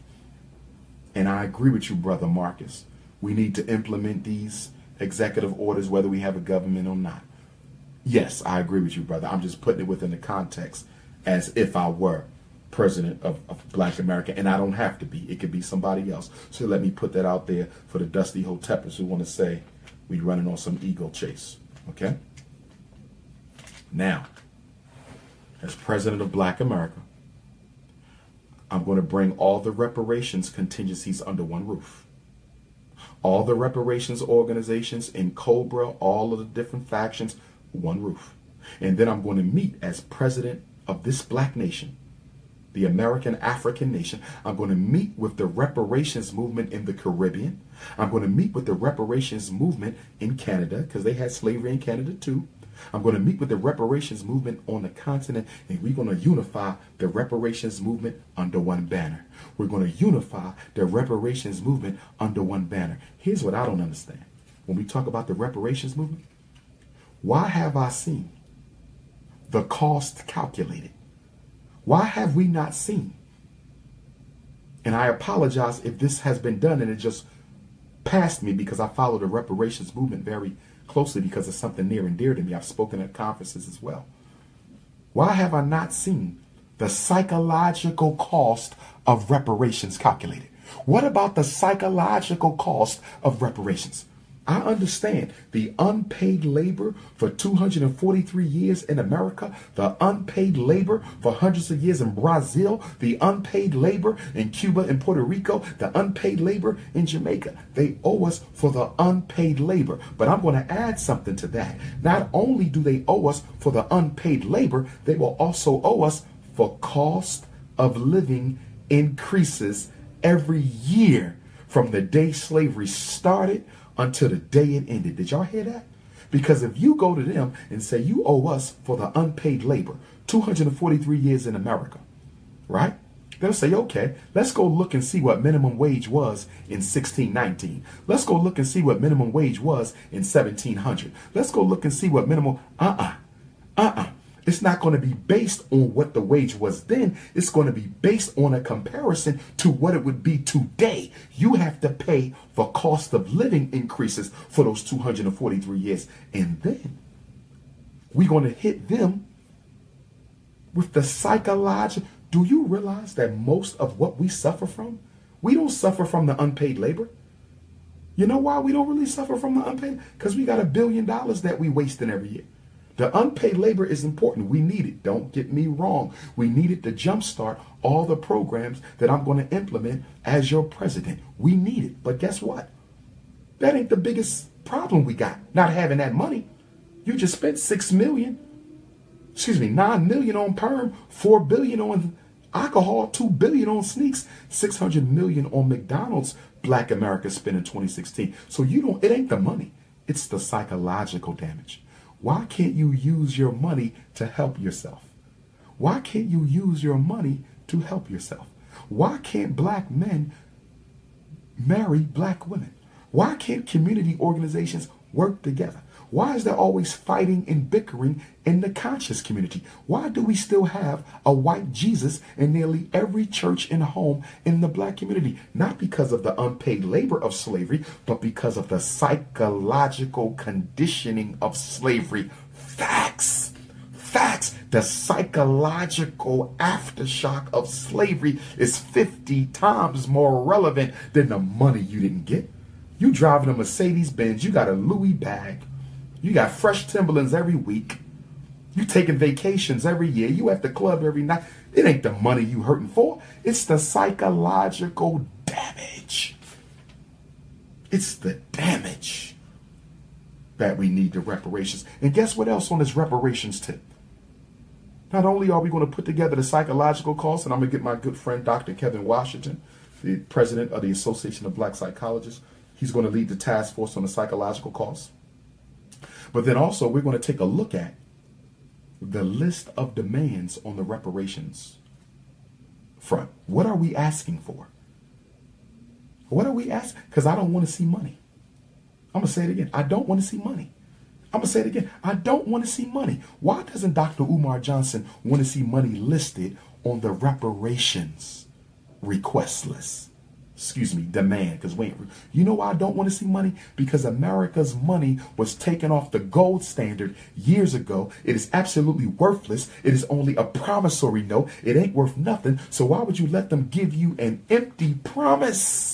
A: And I agree with you, Brother Marcus. We need to implement these executive orders, whether we have a government or not. Yes, I agree with you, brother. I'm just putting it within the context as if I were president of, of Black America, and I don't have to be. It could be somebody else. So let me put that out there for the Dusty Hoteppers who want to say we're running on some ego chase. Okay? Now, as president of Black America, I'm going to bring all the reparations contingencies under one roof. All the reparations organizations in Cobra, all of the different factions, one roof. And then I'm going to meet as president of this black nation, the American African nation. I'm going to meet with the reparations movement in the Caribbean. I'm going to meet with the reparations movement in Canada, because they had slavery in Canada too. I'm going to meet with the reparations movement on the continent, and we're going to unify the reparations movement under one banner. We're going to unify the reparations movement under one banner. Here's what I don't understand. When we talk about the reparations movement, why have I seen the cost calculated? Why have we not seen? And I apologize if this has been done and it just passed me, because I follow the reparations movement very closely because it's something near and dear to me. I've spoken at conferences as well. Why have I not seen the psychological cost of reparations calculated? What about the psychological cost of reparations? I understand the unpaid labor for two hundred forty-three years in America, the unpaid labor for hundreds of years in Brazil, the unpaid labor in Cuba and Puerto Rico, the unpaid labor in Jamaica. They owe us for the unpaid labor. But I'm going to add something to that. Not only do they owe us for the unpaid labor, they will also owe us for cost of living increases every year from the day slavery started until the day it ended. Did y'all hear that? Because if you go to them and say you owe us for the unpaid labor, two hundred forty-three years in America, right? They'll say, okay, let's go look and see what minimum wage was in sixteen nineteen. Let's go look and see what minimum wage was in seventeen hundred. Let's go look and see what minimum, uh-uh, uh-uh. It's not going to be based on what the wage was then. It's going to be based on a comparison to what it would be today. You have to pay for cost of living increases for those two hundred forty-three years. And then we're going to hit them with the psychological. Do you realize that most of what we suffer from, we don't suffer from the unpaid labor? You know why we don't really suffer from the unpaid? Because we got a billion dollars that we wasting every year. The unpaid labor is important. We need it. Don't get me wrong. We need it to jumpstart all the programs that I'm going to implement as your president. We need it. But guess what? That ain't the biggest problem we got, not having that money. You just spent six million, excuse me, nine million on perm, four billion on alcohol, two billion on sneaks, six hundred million on McDonald's. Black America spent in twenty sixteen. So you don't, it ain't the money. It's the psychological damage. Why can't you use your money to help yourself? Why can't you use your money to help yourself? Why can't black men marry black women? Why can't community organizations work together? Why is there always fighting and bickering in the conscious community? Why do we still have a white Jesus in nearly every church and home in the black community? Not because of the unpaid labor of slavery, but because of the psychological conditioning of slavery. Facts. Facts. The psychological aftershock of slavery is fifty times more relevant than the money you didn't get. You driving a Mercedes Benz, you got a Louis bag. You got fresh Timberlands every week. You taking vacations every year. You at the club every night. It ain't the money you hurting for. It's the psychological damage. It's the damage that we need the reparations. And guess what else on this reparations tip? Not only are we going to put together the psychological costs, and I'm going to get my good friend Doctor Kevin Washington, the president of the Association of Black Psychologists. He's going to lead the task force on the psychological costs. But then also we're going to take a look at the list of demands on the reparations front. What are we asking for? What are we asking? Because I don't want to see money. I'm going to say it again. I don't want to see money. I'm going to say it again. I don't want to see money. Why doesn't Doctor Umar Johnson want to see money listed on the reparations request list? Excuse me, demand, because wait, you know why I don't want to see money? Because America's money was taken off the gold standard years ago. It is absolutely worthless. It is only a promissory note. It ain't worth nothing. So why would you let them give you an empty promise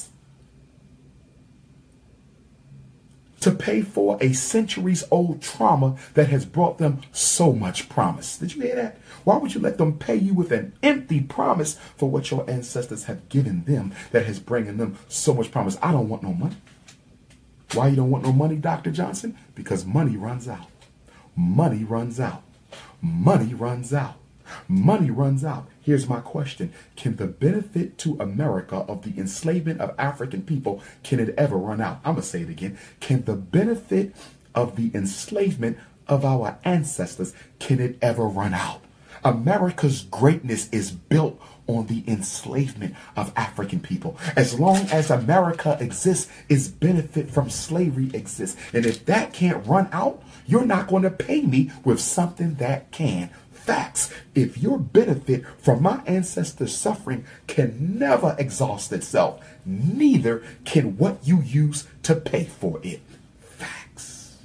A: to pay for a centuries old trauma that has brought them so much promise? Did you hear that? Why would you let them pay you with an empty promise for what your ancestors have given them that has bringing them so much promise? I don't want no money. Why you don't want no money, Doctor Johnson? Because money runs out. Money runs out. Money runs out. Money runs out. Here's my question. Can the benefit to America of the enslavement of African people, can it ever run out? I'm going to say it again. Can the benefit of the enslavement of our ancestors, can it ever run out? America's greatness is built on the enslavement of African people. As long as America exists, its benefit from slavery exists. And if that can't run out, you're not going to pay me with something that can. Facts. If your benefit from my ancestors' suffering can never exhaust itself, neither can what you use to pay for it. Facts.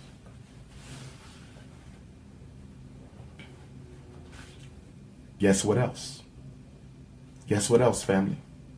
A: Guess what else? Guess what else, family?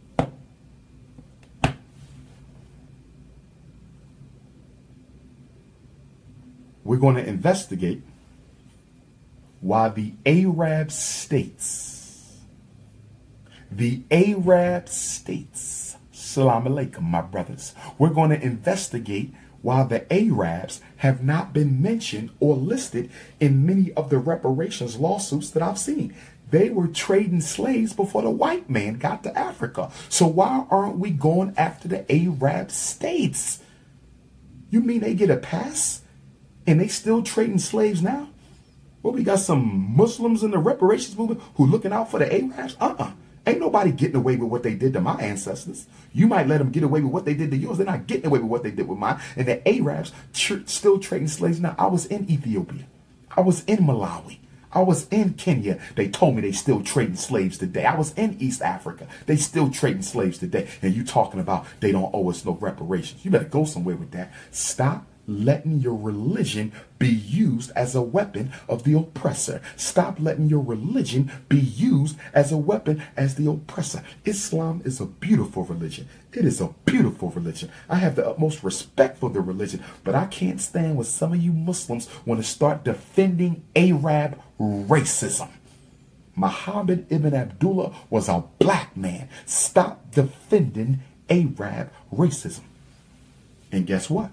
A: We're going to investigate why the Arab states, the Arab states, salam alaikum, my brothers. We're going to investigate why the Arabs have not been mentioned or listed in many of the reparations lawsuits that I've seen. They were trading slaves before the white man got to Africa. So why aren't we going after the Arab states? You mean they get a pass and they still trading slaves now? Well, we got some Muslims in the reparations movement who looking out for the Arabs? Uh-uh. Ain't nobody getting away with what they did to my ancestors. You might let them get away with what they did to yours. They're not getting away with what they did with mine. And the Arabs tr still trading slaves now. I was in Ethiopia. I was in Malawi. I was in Kenya. They told me they still trading slaves today. I was in East Africa. They still trading slaves today. And you talking about they don't owe us no reparations. You better go somewhere with that. Stop letting your religion be used as a weapon of the oppressor. Stop letting your religion be used as a weapon as the oppressor. Islam is a beautiful religion. It is a beautiful religion. I have the utmost respect for the religion, but I can't stand when some of you Muslims want to start defending Arab racism. Muhammad ibn Abdullah was a black man. Stop defending Arab racism. And guess what?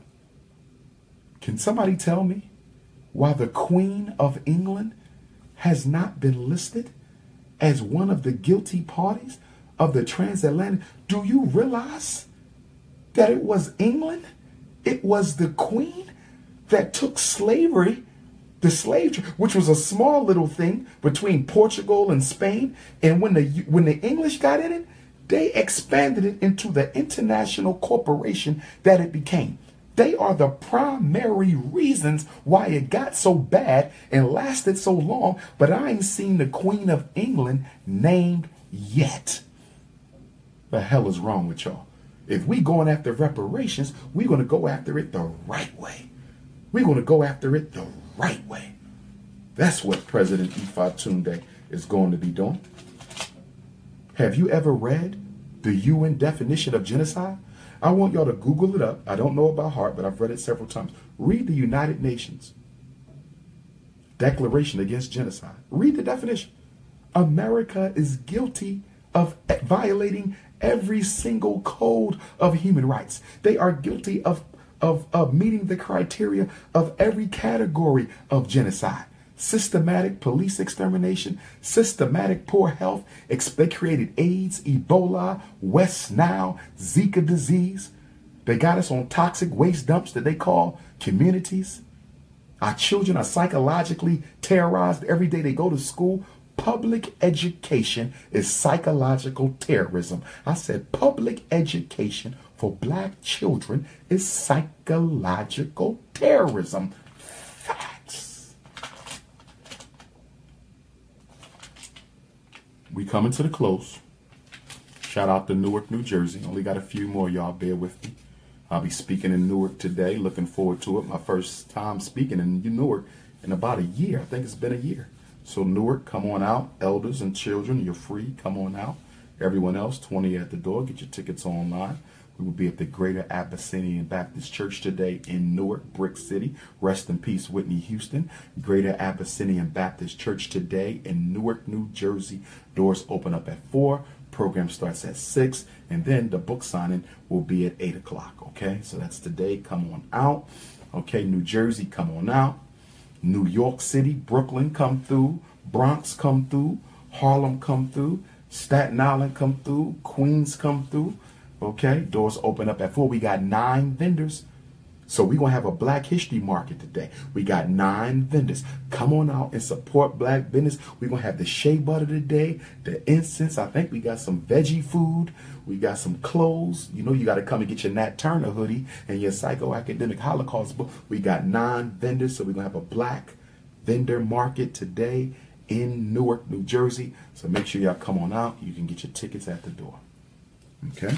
A: Can somebody tell me why the Queen of England has not been listed as one of the guilty parties of the transatlantic? Do you realize that it was England? It was the Queen that took slavery, the slave trade, which was a small little thing between Portugal and Spain. And when the when the English got in it, they expanded it into the international corporation that it became. They are the primary reasons why it got so bad and lasted so long, but I ain't seen the Queen of England named yet. The hell is wrong with y'all? If we going after reparations, we're going to go after it the right way. We're going to go after it the right way. That's what President Ifa Tunde is going to be doing. Have you ever read the U N definition of genocide? I want y'all to Google it up. I don't know it by heart, but I've read it several times. Read the United Nations Declaration Against Genocide. Read the definition. America is guilty of violating every single code of human rights. They are guilty of, of, of meeting the criteria of every category of genocide. Systematic police extermination, systematic poor health. They created AIDS, Ebola, West Nile, Zika disease. They got us on toxic waste dumps that they call communities. Our children are psychologically terrorized every day they go to school. Public education is psychological terrorism. I said public education for black children is psychological terrorism. We coming to the close. Shout out to Newark, New Jersey. Only got a few more, y'all. Bear with me. I'll be speaking in Newark today. Looking forward to it. My first time speaking in Newark in about a year. I think it's been a year. So Newark, come on out. Elders and children, you're free. Come on out. Everyone else, twenty at the door. Get your tickets online. We will be at the Greater Abyssinian Baptist Church today in Newark, Brick City. Rest in peace, Whitney Houston. Greater Abyssinian Baptist Church today in Newark, New Jersey. Doors open up at four. Program starts at six. And then the book signing will be at eight o'clock. Okay, so that's today. Come on out. Okay, New Jersey, come on out. New York City, Brooklyn, come through. Bronx, come through. Harlem, come through. Staten Island, come through. Queens, come through. Okay, doors open up at four. We got nine vendors. So we're going to have a Black History Market today. We got nine vendors. Come on out and support black business. We're going to have the shea butter today, the incense. I think we got some veggie food. We got some clothes. You know, you got to come and get your Nat Turner hoodie and your psychoacademic Holocaust book. We got nine vendors. So we're going to have a black vendor market today in Newark, New Jersey. So make sure y'all come on out. You can get your tickets at the door. Okay.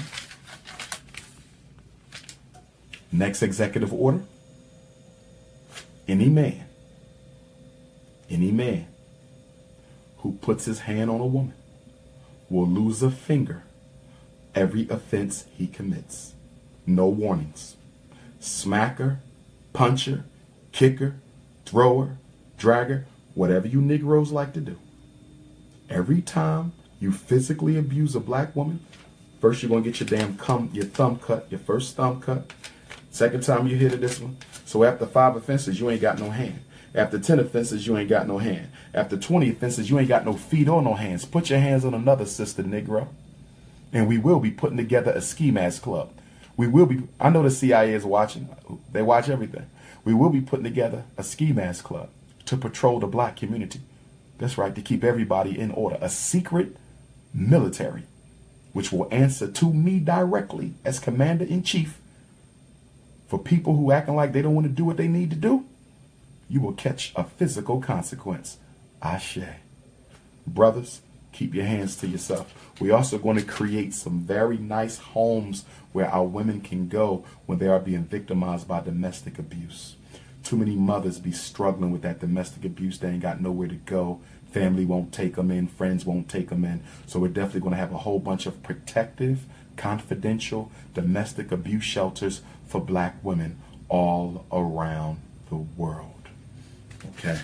A: Next executive order. Any man, any man who puts his hand on a woman will lose a finger every offense he commits. No warnings. Smack her, punch her, kick her, throw her, drag her, whatever you Negroes like to do. Every time you physically abuse a black woman, first you're going to get your damn cum, your thumb cut, your first thumb cut. Second time you hit it, this one. So after five offenses, you ain't got no hand. After ten offenses, you ain't got no hand. After twenty offenses, you ain't got no feet or no hands. Put your hands on another sister, Negro. And we will be putting together a ski mask club. We will be, I know the C I A is watching. They watch everything. We will be putting together a ski mask club to patrol the black community. That's right, to keep everybody in order. A secret military, which will answer to me directly as commander-in-chief. For people who acting like they don't want to do what they need to do, you will catch a physical consequence. Ashe. Brothers, keep your hands to yourself. We're also going to create some very nice homes where our women can go when they are being victimized by domestic abuse. Too many mothers be struggling with that domestic abuse. They ain't got nowhere to go. Family won't take them in. Friends won't take them in. So we're definitely going to have a whole bunch of protective, confidential, domestic abuse shelters for black women all around the world. Okay.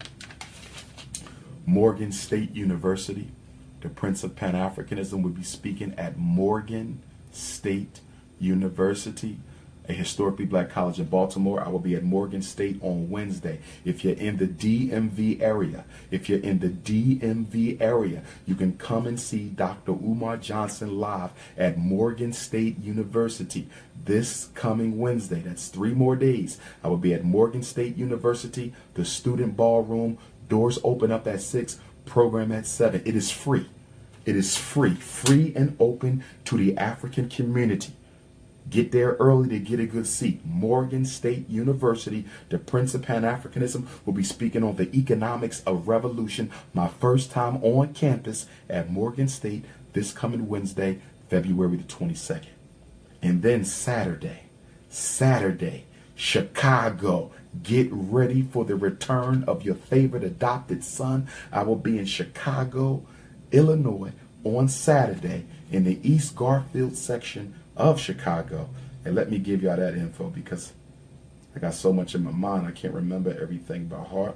A: Morgan State University, the Prince of Pan-Africanism, will be speaking at Morgan State University, a historically black college in Baltimore. I will be at Morgan State on Wednesday. If you're in the D M V area, if you're in the D M V area, you can come and see Doctor Umar Johnson live at Morgan State University this coming Wednesday. That's three more days. I will be at Morgan State University, the student ballroom. Doors open up at six, program at seven. It is free. It is free, free and open to the African community. Get there early to get a good seat. Morgan State University, the Prince of Pan-Africanism, will be speaking on the economics of revolution. My first time on campus at Morgan State this coming Wednesday, February the twenty-second. And then Saturday, Saturday, Chicago. Get ready for the return of your favorite adopted son. I will be in Chicago, Illinois on Saturday in the East Garfield section of Chicago. And let me give y'all that info because I got so much in my mind I can't remember everything by heart.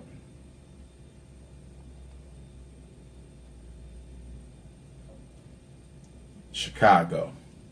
A: Chicago.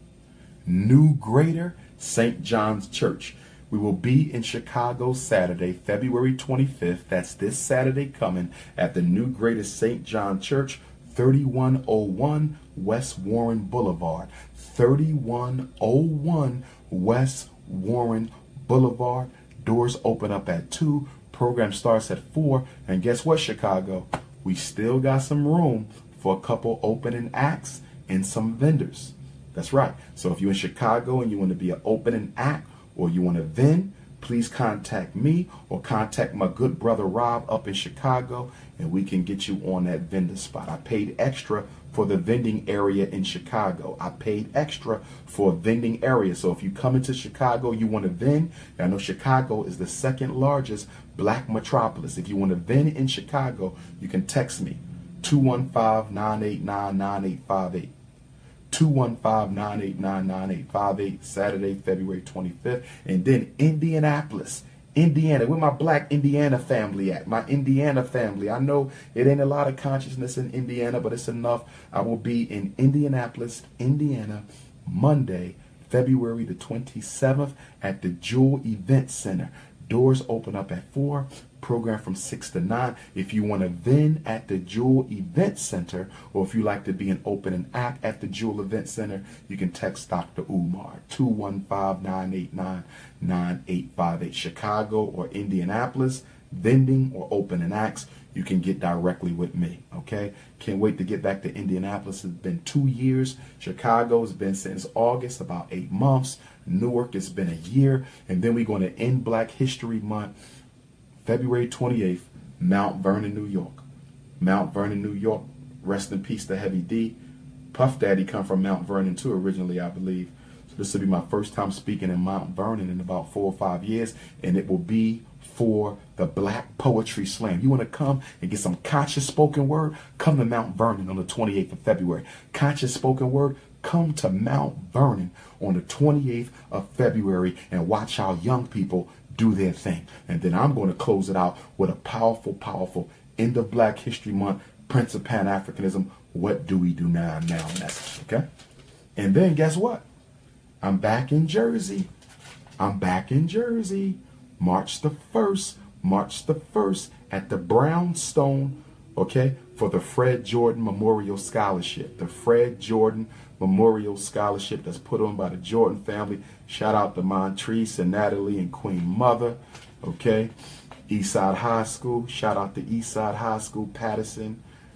A: New Greater Saint John's Church. We will be in Chicago Saturday, February twenty-fifth. That's this Saturday coming at the New Greater Saint John Church, thirty-one oh one West Warren Boulevard. thirty-one oh one West Warren Boulevard. Doors open up at two. Program starts at four. And guess what, Chicago? We still got some room for a couple opening acts and some vendors. That's right. So if you're in Chicago and you want to be an opening act or you want to vend, please contact me or contact my good brother Rob up in Chicago and we can get you on that vendor spot. I paid extra for the vending area in Chicago. I paid extra for a vending area. So if you come into Chicago, you want to vend, I know Chicago is the second largest black metropolis. If you want to vend in Chicago, you can text me two one five, nine eight nine, nine eight five eight. two one five, nine eight nine, nine eight five eight, Saturday, February twenty-fifth. And then Indianapolis, Indiana. Where my black Indiana family at? My Indiana family. I know it ain't a lot of consciousness in Indiana, but it's enough. I will be in Indianapolis, Indiana, Monday, February the twenty-seventh at the Jewel Event Center. Doors open up at four. Program from six to nine. If you want to vend at the Jewel Event Center, or if you like to be an opening act at the Jewel Event Center, you can text Doctor Umar, two one five, nine eight nine, nine eight five eight. Chicago or Indianapolis, vending or opening acts, you can get directly with me, okay? Can't wait to get back to Indianapolis. It's been two years. Chicago has been since August, about eight months. Newark has been a year. And then we're going to end Black History Month, February twenty-eighth, Mount Vernon, New York. Mount Vernon, New York. Rest in peace to Heavy D. Puff Daddy come from Mount Vernon too originally, I believe. So this will be my first time speaking in Mount Vernon in about four or five years. And it will be for the Black Poetry Slam. You want to come and get some conscious spoken word? Come to Mount Vernon on the twenty-eighth of February. Conscious spoken word? Come to Mount Vernon on the twenty-eighth of February and watch our young people do their thing. And then I'm going to close it out with a powerful, powerful end of Black History Month, Prince of Pan-Africanism, what do we do now now message, okay? And then guess what? I'm back in Jersey. I'm back in Jersey. March the first, March the first at the Brownstone, okay, for the Fred Jordan Memorial Scholarship. The Fred Jordan Memorial Scholarship that's put on by the Jordan family. Shout out to Montrese and Natalie and Queen Mother, okay. Eastside High School. Shout out to Eastside High School, Patterson.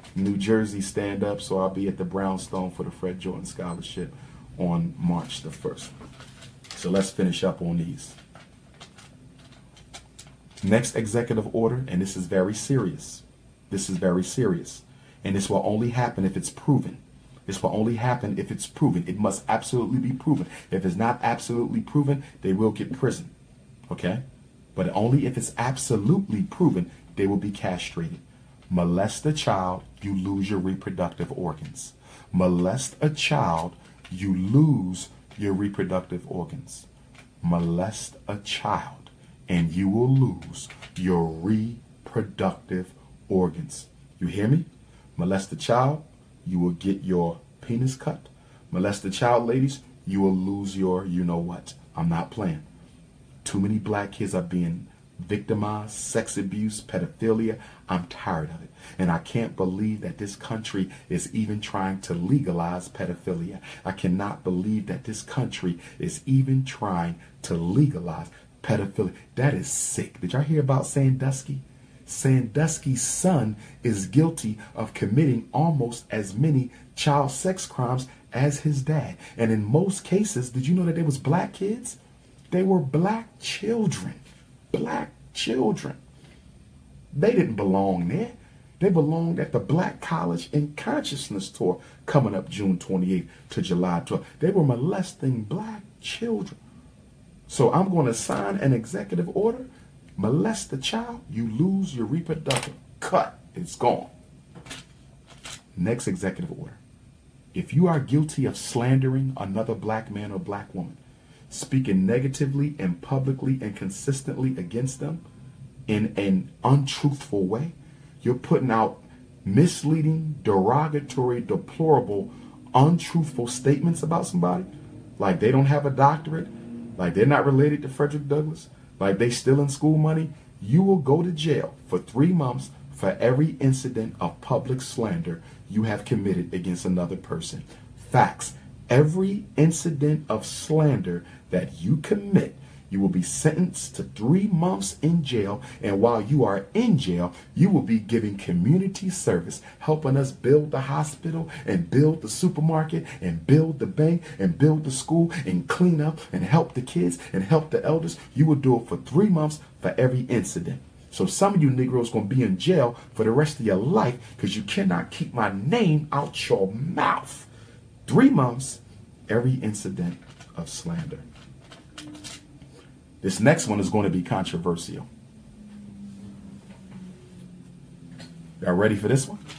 A: New Jersey stand up, so I'll be at the Brownstone for the Fred Jordan Scholarship on March the first. So let's finish up on these. Next executive order, and this is very serious. This is very serious. And this will only happen if it's proven. This will only happen if it's proven. It must absolutely be proven. If it's not absolutely proven, they will get prison. Okay? But only if it's absolutely proven, they will be castrated. Molest a child, you lose your reproductive organs. Molest a child, you lose your reproductive organs. Molest a child, and you will lose your reproductive organs. You hear me? Molest a child, you will get your penis cut. Molest a child, ladies, you will lose your, you know what. I'm not playing. Too many black kids are being victimized, sex abuse, pedophilia. I'm tired of it. And I can't believe that this country is even trying to legalize pedophilia. I cannot believe that this country is even trying to legalize pedophilia. That is sick. Did y'all hear about Sandusky? Sandusky's son is guilty of committing almost as many child sex crimes as his dad. And in most cases, did you know that they was black kids? They were black children. Black children. They didn't belong there. They belonged at the Black College in Consciousness tour coming up June twenty-eighth to July twelfth. They were molesting black children. So I'm going to sign an executive order. Molest the child, you lose your reproductive. Cut. It's gone. Next executive order. If you are guilty of slandering another black man or black woman, speaking negatively and publicly and consistently against them in an untruthful way, you're putting out misleading, derogatory, deplorable, untruthful statements about somebody, like they don't have a doctorate, like they're not related to Frederick Douglass, like they stealing school money, you will go to jail for three months for every incident of public slander you have committed against another person. Facts. Every incident of slander that you commit, you will be sentenced to three months in jail. And while you are in jail, you will be giving community service, helping us build the hospital and build the supermarket and build the bank and build the school and clean up and help the kids and help the elders. You will do it for three months for every incident. So some of you Negroes going to be in jail for the rest of your life because you cannot keep my name out your mouth. Three months, every incident of slander. This next one is going to be controversial. Y'all ready for this one?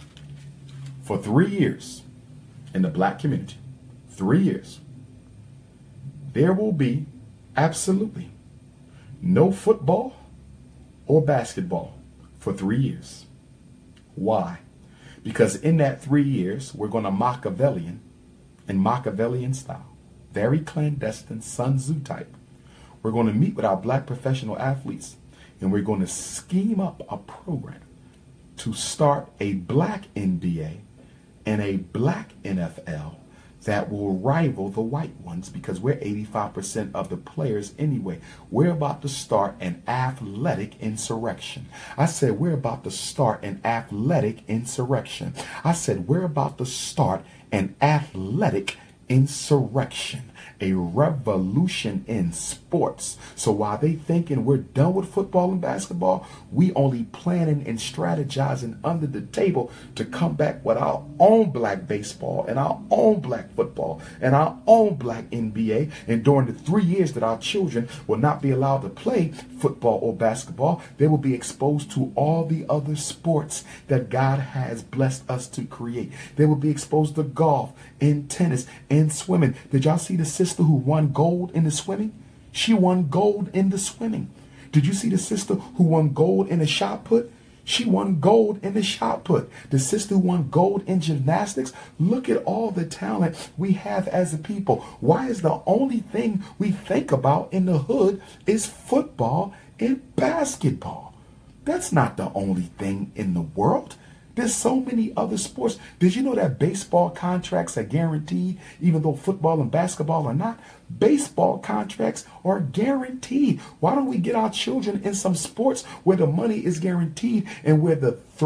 A: For three years in the black community, three years, there will be absolutely no football or basketball for three years. Why? Because in that three years, we're going to Machiavellian, in Machiavellian style, very clandestine, Sun Tzu type. We're going to meet with our black professional athletes and we're going to scheme up a program to start a black N B A and a black N F L that will rival the white ones because we're eighty-five percent of the players anyway. We're about to start an athletic insurrection. I said we're about to start an athletic insurrection. I said we're about to start an athletic insurrection, a revolution in sports. So while they thinking we're done with football and basketball, we only planning and strategizing under the table to come back with our own black baseball and our own black football and our own black N B A. And during the three years that our children will not be allowed to play football or basketball, they will be exposed to all the other sports that God has blessed us to create. They will be exposed to golf and tennis and swimming. Did y'all see the sister who won gold in the swimming? She won gold in the swimming. Did you see the sister who won gold in the shot put? She won gold in the shot put. The sister who won gold in gymnastics. Look at all the talent we have as a people. Why is the only thing we think about in the hood is football and basketball? That's not the only thing in the world. There's so many other sports. Did you know that baseball contracts are guaranteed, even though football and basketball are not? Baseball contracts are guaranteed. Why don't we get our children in some sports where the money is guaranteed and where the threat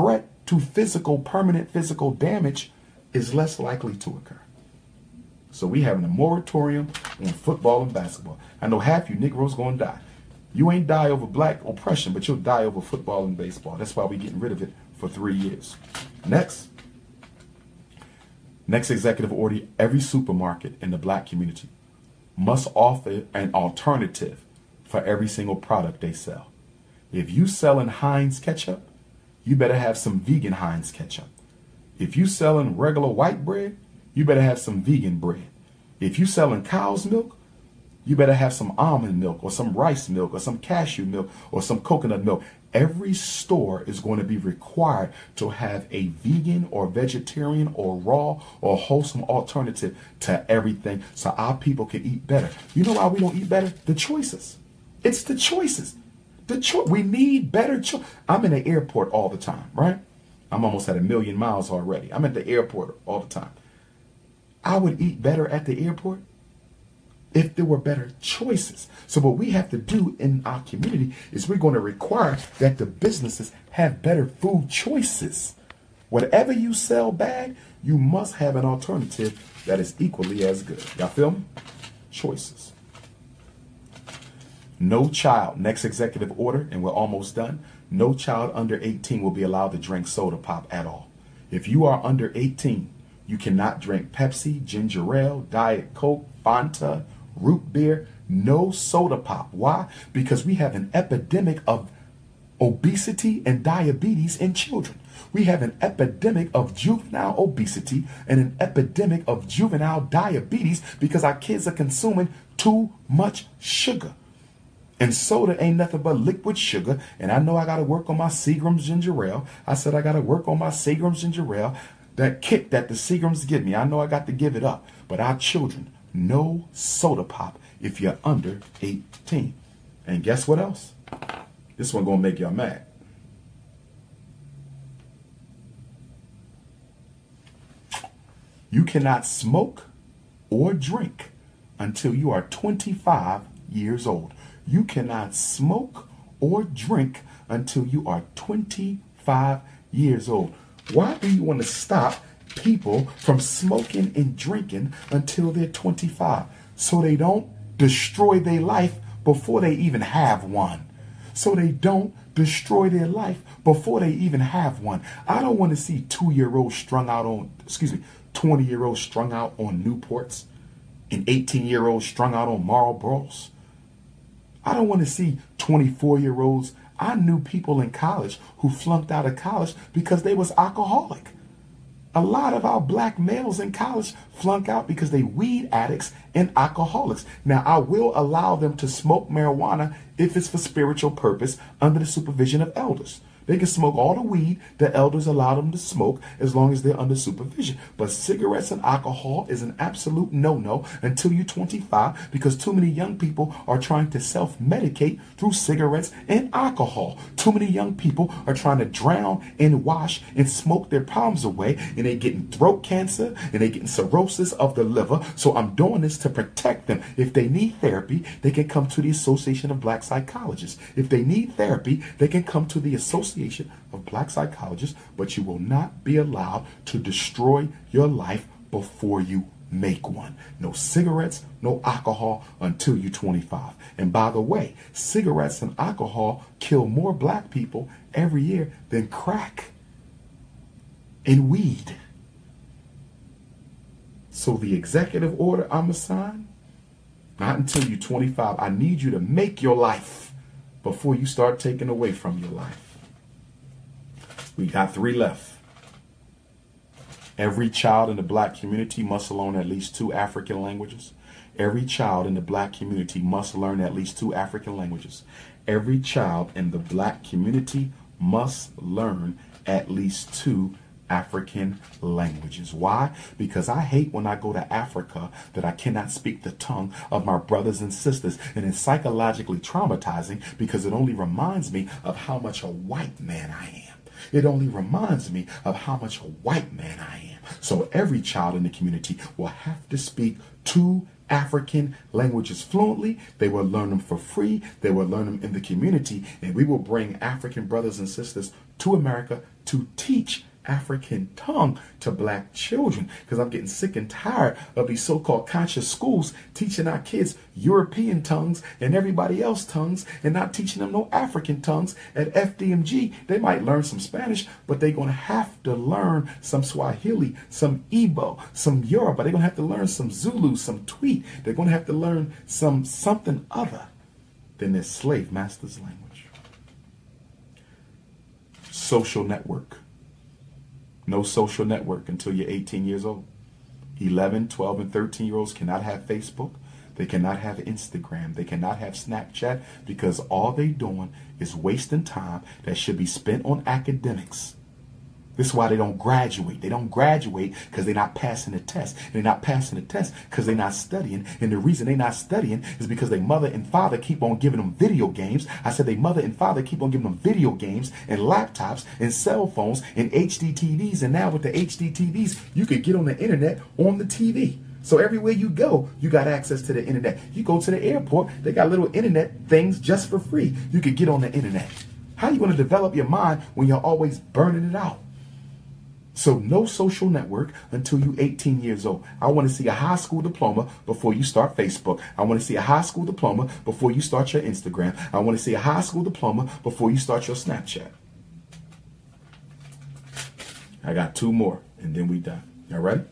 A: to physical, permanent physical damage is less likely to occur. So we having a moratorium on football and basketball. I know half you Negroes going to die. You ain't die over black oppression, but you'll die over football and baseball. That's why we're getting rid of it for three years. Next. Next executive order, every supermarket in the black community must offer an alternative for every single product they sell. If you selling Heinz ketchup, you better have some vegan Heinz ketchup. If you selling regular white bread, you better have some vegan bread. If you selling cow's milk, you better have some almond milk or some rice milk or some cashew milk or some coconut milk. Every store is going to be required to have a vegan or vegetarian or raw or wholesome alternative to everything so our people can eat better. You know why we don't eat better? The choices. It's the choices. The cho- we need better choice. I'm in the airport all the time, right? I'm almost at a million miles already. I'm at the airport all the time. I would eat better at the airport if there were better choices. So what we have to do in our community is we're going to require that the businesses have better food choices. Whatever you sell bad, you must have an alternative that is equally as good. Y'all feel me? Choices. No child, next executive order, and we're almost done. No child under eighteen will be allowed to drink soda pop at all. If you are under eighteen, you cannot drink Pepsi, ginger ale, Diet Coke, Fanta, root beer, no soda pop. Why? Because we have an epidemic of obesity and diabetes in children. We have an epidemic of juvenile obesity and an epidemic of juvenile diabetes because our kids are consuming too much sugar. And soda ain't nothing but liquid sugar. And I know I got to work on my Seagram's ginger ale. I said I got to work on my Seagram's ginger ale. That kick that the Seagrams give me, I know I got to give it up. But our children, no soda pop if you're under eighteen. And guess what else? This one gonna make y'all mad. You cannot smoke or drink until you are twenty-five years old. You cannot smoke or drink until you are twenty-five years old. Why do you want to stop people from smoking and drinking until they're twenty-five? So they don't destroy their life before they even have one. So they don't destroy their life before they even have one. I don't want to see two-year-olds strung out on, excuse me, twenty-year-olds strung out on Newports and eighteen-year-olds strung out on Marlboros. I don't want to see twenty-four-year-olds. I knew people in college who flunked out of college because they was alcoholic. A lot of our black males in college flunk out because they weed addicts and alcoholics. Now, I will allow them to smoke marijuana if it's for spiritual purpose under the supervision of elders. They can smoke all the weed the elders allow them to smoke as long as they're under supervision. But cigarettes and alcohol is an absolute no-no until you're twenty-five because too many young people are trying to self-medicate through cigarettes and alcohol. Too many young people are trying to drown and wash and smoke their problems away, and they're getting throat cancer and they're getting cirrhosis of the liver. So I'm doing this to protect them. If they need therapy, they can come to the Association of Black Psychologists. If they need therapy, they can come to the Association of Black Psychologists, but you will not be allowed to destroy your life before you make one. No cigarettes, no alcohol until you're twenty-five. And by the way, cigarettes and alcohol kill more black people every year than crack and weed. So the executive order I'm gonna sign, not until you're twenty-five. I need you to make your life before you start taking away from your life. We got three left. Every child in the black community must learn at least two African languages. Every child in the black community must learn at least two African languages. Every child in the black community must learn at least two African languages. Why? Because I hate when I go to Africa that I cannot speak the tongue of my brothers and sisters. And it's psychologically traumatizing because it only reminds me of how much a white man I am. It only reminds me of how much a white man I am. So every child in the community will have to speak two African languages fluently. They will learn them for free. They will learn them in the community. And we will bring African brothers and sisters to America to teach African tongue to black children, because I'm getting sick and tired of these so-called conscious schools teaching our kids European tongues and everybody else tongues and not teaching them no African tongues. At F D M G, they might learn some Spanish, but they're going to have to learn some Swahili, some Igbo, some Yoruba. They're going to have to learn some Zulu, some Tweet. They're going to have to learn some something other than their slave master's language. Social network. No social network until you're eighteen years old. eleven, twelve, and thirteen year olds cannot have Facebook. They cannot have Instagram. They cannot have Snapchat, because all they doing is wasting time that should be spent on academics. This is why they don't graduate. They don't graduate because they're not passing the test. They're not passing the test because they're not studying. And the reason they're not studying is because their mother and father keep on giving them video games. I said their mother and father keep on giving them video games and laptops and cell phones and H D T Vs. And now with the H D T Vs, you could get on the internet on the T V. So everywhere you go, you got access to the internet. You go to the airport, they got little internet things just for free. You could get on the internet. How are you going to develop your mind when you're always burning it out? So no social network until you're eighteen years old. I want to see a high school diploma before you start Facebook. I want to see a high school diploma before you start your Instagram. I want to see a high school diploma before you start your Snapchat. I got two more and then we done. Y'all ready?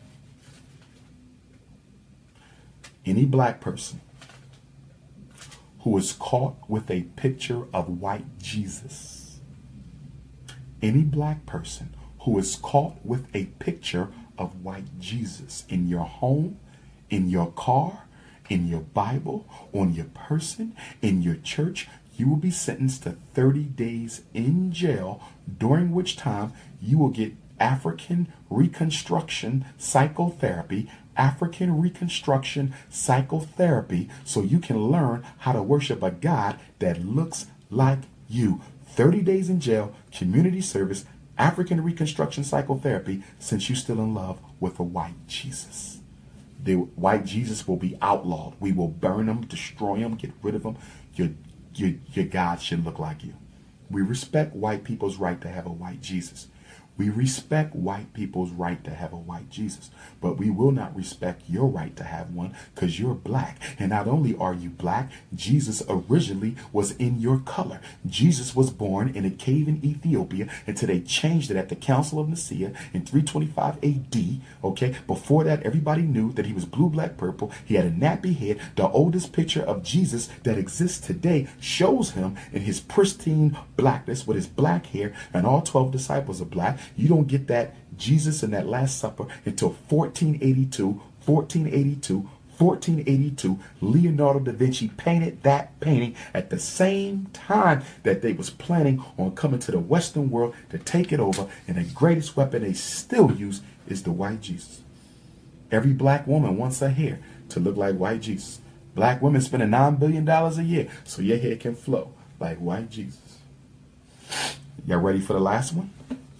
A: Any black person who is caught with a picture of white Jesus, any black person who is caught with a picture of white Jesus in your home, in your car, in your Bible, on your person, in your church, you will be sentenced to thirty days in jail, during which time you will get African Reconstruction Psychotherapy, African Reconstruction Psychotherapy, so you can learn how to worship a God that looks like you. thirty days in jail, community service, African Reconstruction Psychotherapy, since you're still in love with a white Jesus. The white Jesus will be outlawed. We will burn him, destroy him, get rid of him. Your, your, your God should look like you. We respect white people's right to have a white Jesus. We respect white people's right to have a white Jesus, but we will not respect your right to have one because you're black. And not only are you black, Jesus originally was in your color. Jesus was born in a cave in Ethiopia until they changed it at the Council of Nicaea in three twenty-five A D. Okay, before that, everybody knew that he was blue, black, purple. He had a nappy head. The oldest picture of Jesus that exists today shows him in his pristine blackness with his black hair, and all twelve disciples are black. You don't get that Jesus in that Last Supper until fourteen eighty-two, fourteen eighty-two, fourteen eighty-two. Leonardo da Vinci painted that painting at the same time that they was planning on coming to the Western world to take it over. And the greatest weapon they still use is the white Jesus. Every black woman wants her hair to look like white Jesus. Black women spending nine billion dollars a year so your hair can flow like white Jesus. Y'all ready for the last one?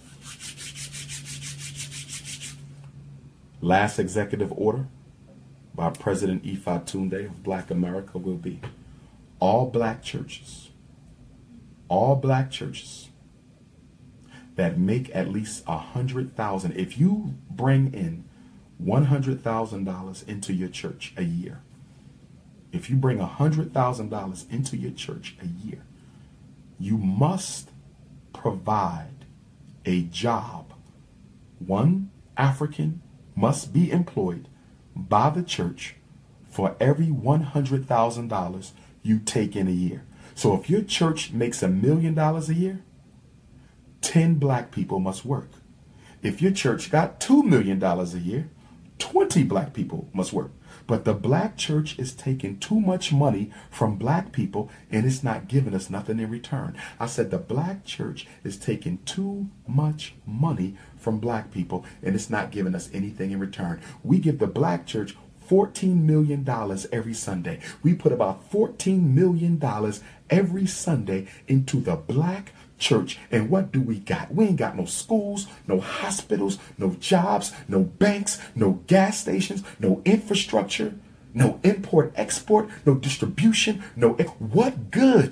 A: Last executive order by President Ifa Tunde of Black America will be all black churches, all black churches that make at least a hundred thousand. If you bring in one hundred thousand dollars into your church a year, if you bring a hundred thousand dollars into your church a year, you must provide a job. One African must be employed by the church for every one hundred thousand dollars you take in a year. So if your church makes a million dollars a year, ten black people must work. If your church got two million dollars a year, twenty black people must work. But the black church is taking too much money from black people and it's not giving us nothing in return. I said the black church is taking too much money from black people and it's not giving us anything in return. We give the black church fourteen million dollars every Sunday. We put about fourteen million dollars every Sunday into the black church. And what do we got? We ain't got no schools, no hospitals, no jobs, no banks, no gas stations, no infrastructure, no import export, no distribution, no. What good?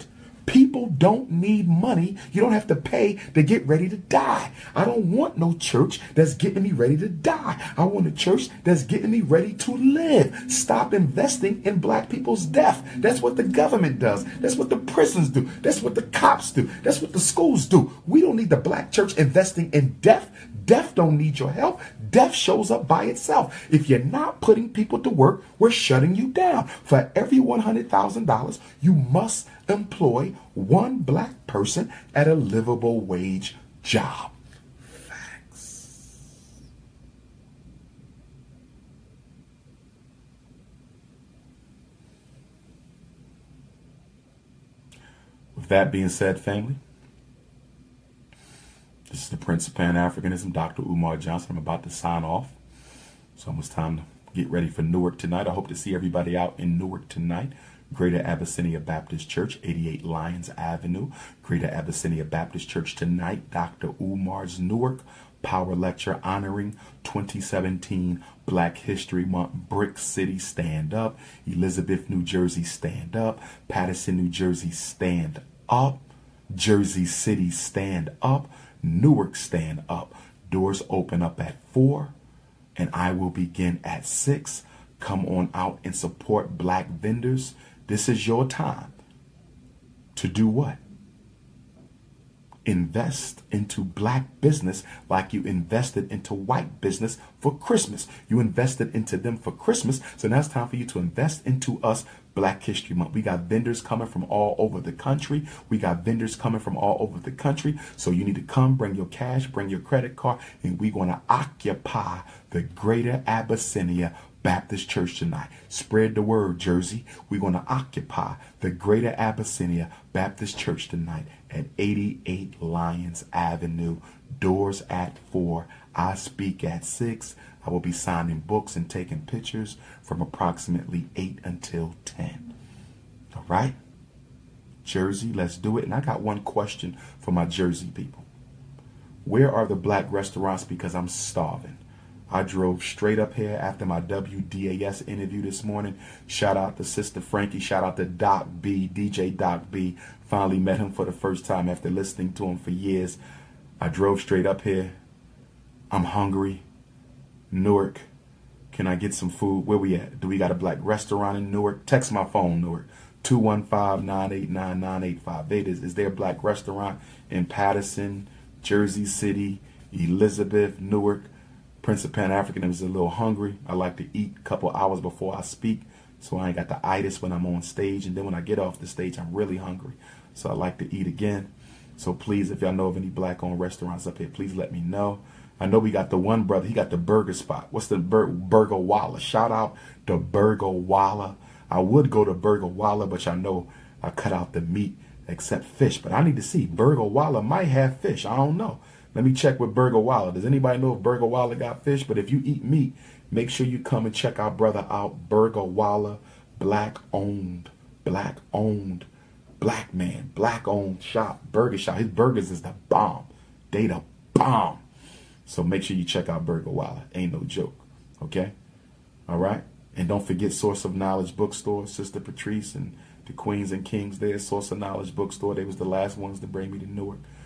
A: People don't need money. You don't have to pay to get ready to die. I don't want no church that's getting me ready to die. I want a church that's getting me ready to live. Stop investing in black people's death. That's what the government does. That's what the prisons do. That's what the cops do. That's what the schools do. We don't need the black church investing in death. Death don't need your help. Death shows up by itself. If you're not putting people to work, we're shutting you down. For every one hundred thousand dollars, you must employ one black person at a livable wage job. Facts. With that being said, family, this is the Prince of Pan-Africanism, Doctor Umar Johnson. I'm about to sign off. It's almost time to get ready for Newark tonight. I hope to see everybody out in Newark tonight. Greater Abyssinia Baptist Church, eighty-eight Lyons Avenue. Greater Abyssinia Baptist Church tonight. Doctor Umar's Newark Power Lecture honoring twenty seventeen Black History Month. Brick City, stand up. Elizabeth, New Jersey, stand up. Paterson, New Jersey, stand up. Jersey City, stand up. Newark, stand up. Doors open up at four and I will begin at six. Come on out and support black vendors. This is your time to do what? Invest into black business like you invested into white business for Christmas. You invested into them for Christmas. So now it's time for you to invest into us, Black History Month. We got vendors coming from all over the country. We got vendors coming from all over the country. So you need to come, bring your cash, bring your credit card, and we're going to occupy the Greater Abyssinia Baptist Church tonight. Spread the word, Jersey. We're going to occupy the Greater Abyssinia Baptist Church tonight at eighty-eight Lyons Avenue. Doors at four. I speak at six. I will be signing books and taking pictures from approximately eight until ten. All right? Jersey, let's do it. And I got one question for my Jersey people. Where are the black restaurants? Because I'm starving. I drove straight up here after my W D A S interview this morning. Shout out to Sister Frankie. Shout out to Doc B, D J Doc B. Finally met him for the first time after listening to him for years. I drove straight up here. I'm hungry. Newark, can I get some food? Where we at? Do we got a black restaurant in Newark? Text my phone, Newark. two one five, nine eight nine, nine eight five eight. Is, is there a black restaurant in Paterson, Jersey City, Elizabeth, Newark? Prince of Pan-African is a little hungry. I like to eat a couple hours before I speak, so I ain't got the itis when I'm on stage. And then when I get off the stage, I'm really hungry. So I like to eat again. So please, if y'all know of any black-owned restaurants up here, please let me know. I know we got the one brother. He got the burger spot. What's the bur Burger Walla? Shout out to Burger Walla. I would go to Burger Walla, but y'all know I cut out the meat except fish. But I need to see. Burger Walla might have fish. I don't know. Let me check with Burger Walla. Does anybody know if Burger Walla got fish? But if you eat meat, make sure you come and check our brother out. Burger Walla, black owned, black owned, black man, black owned shop, burger shop. His burgers is the bomb. They the bomb. So make sure you check out Burger Walla. Ain't no joke. Okay? All right? And don't forget Source of Knowledge Bookstore. Sister Patrice and the Queens and Kings there. Source of Knowledge Bookstore. They was the last ones to bring me to Newark.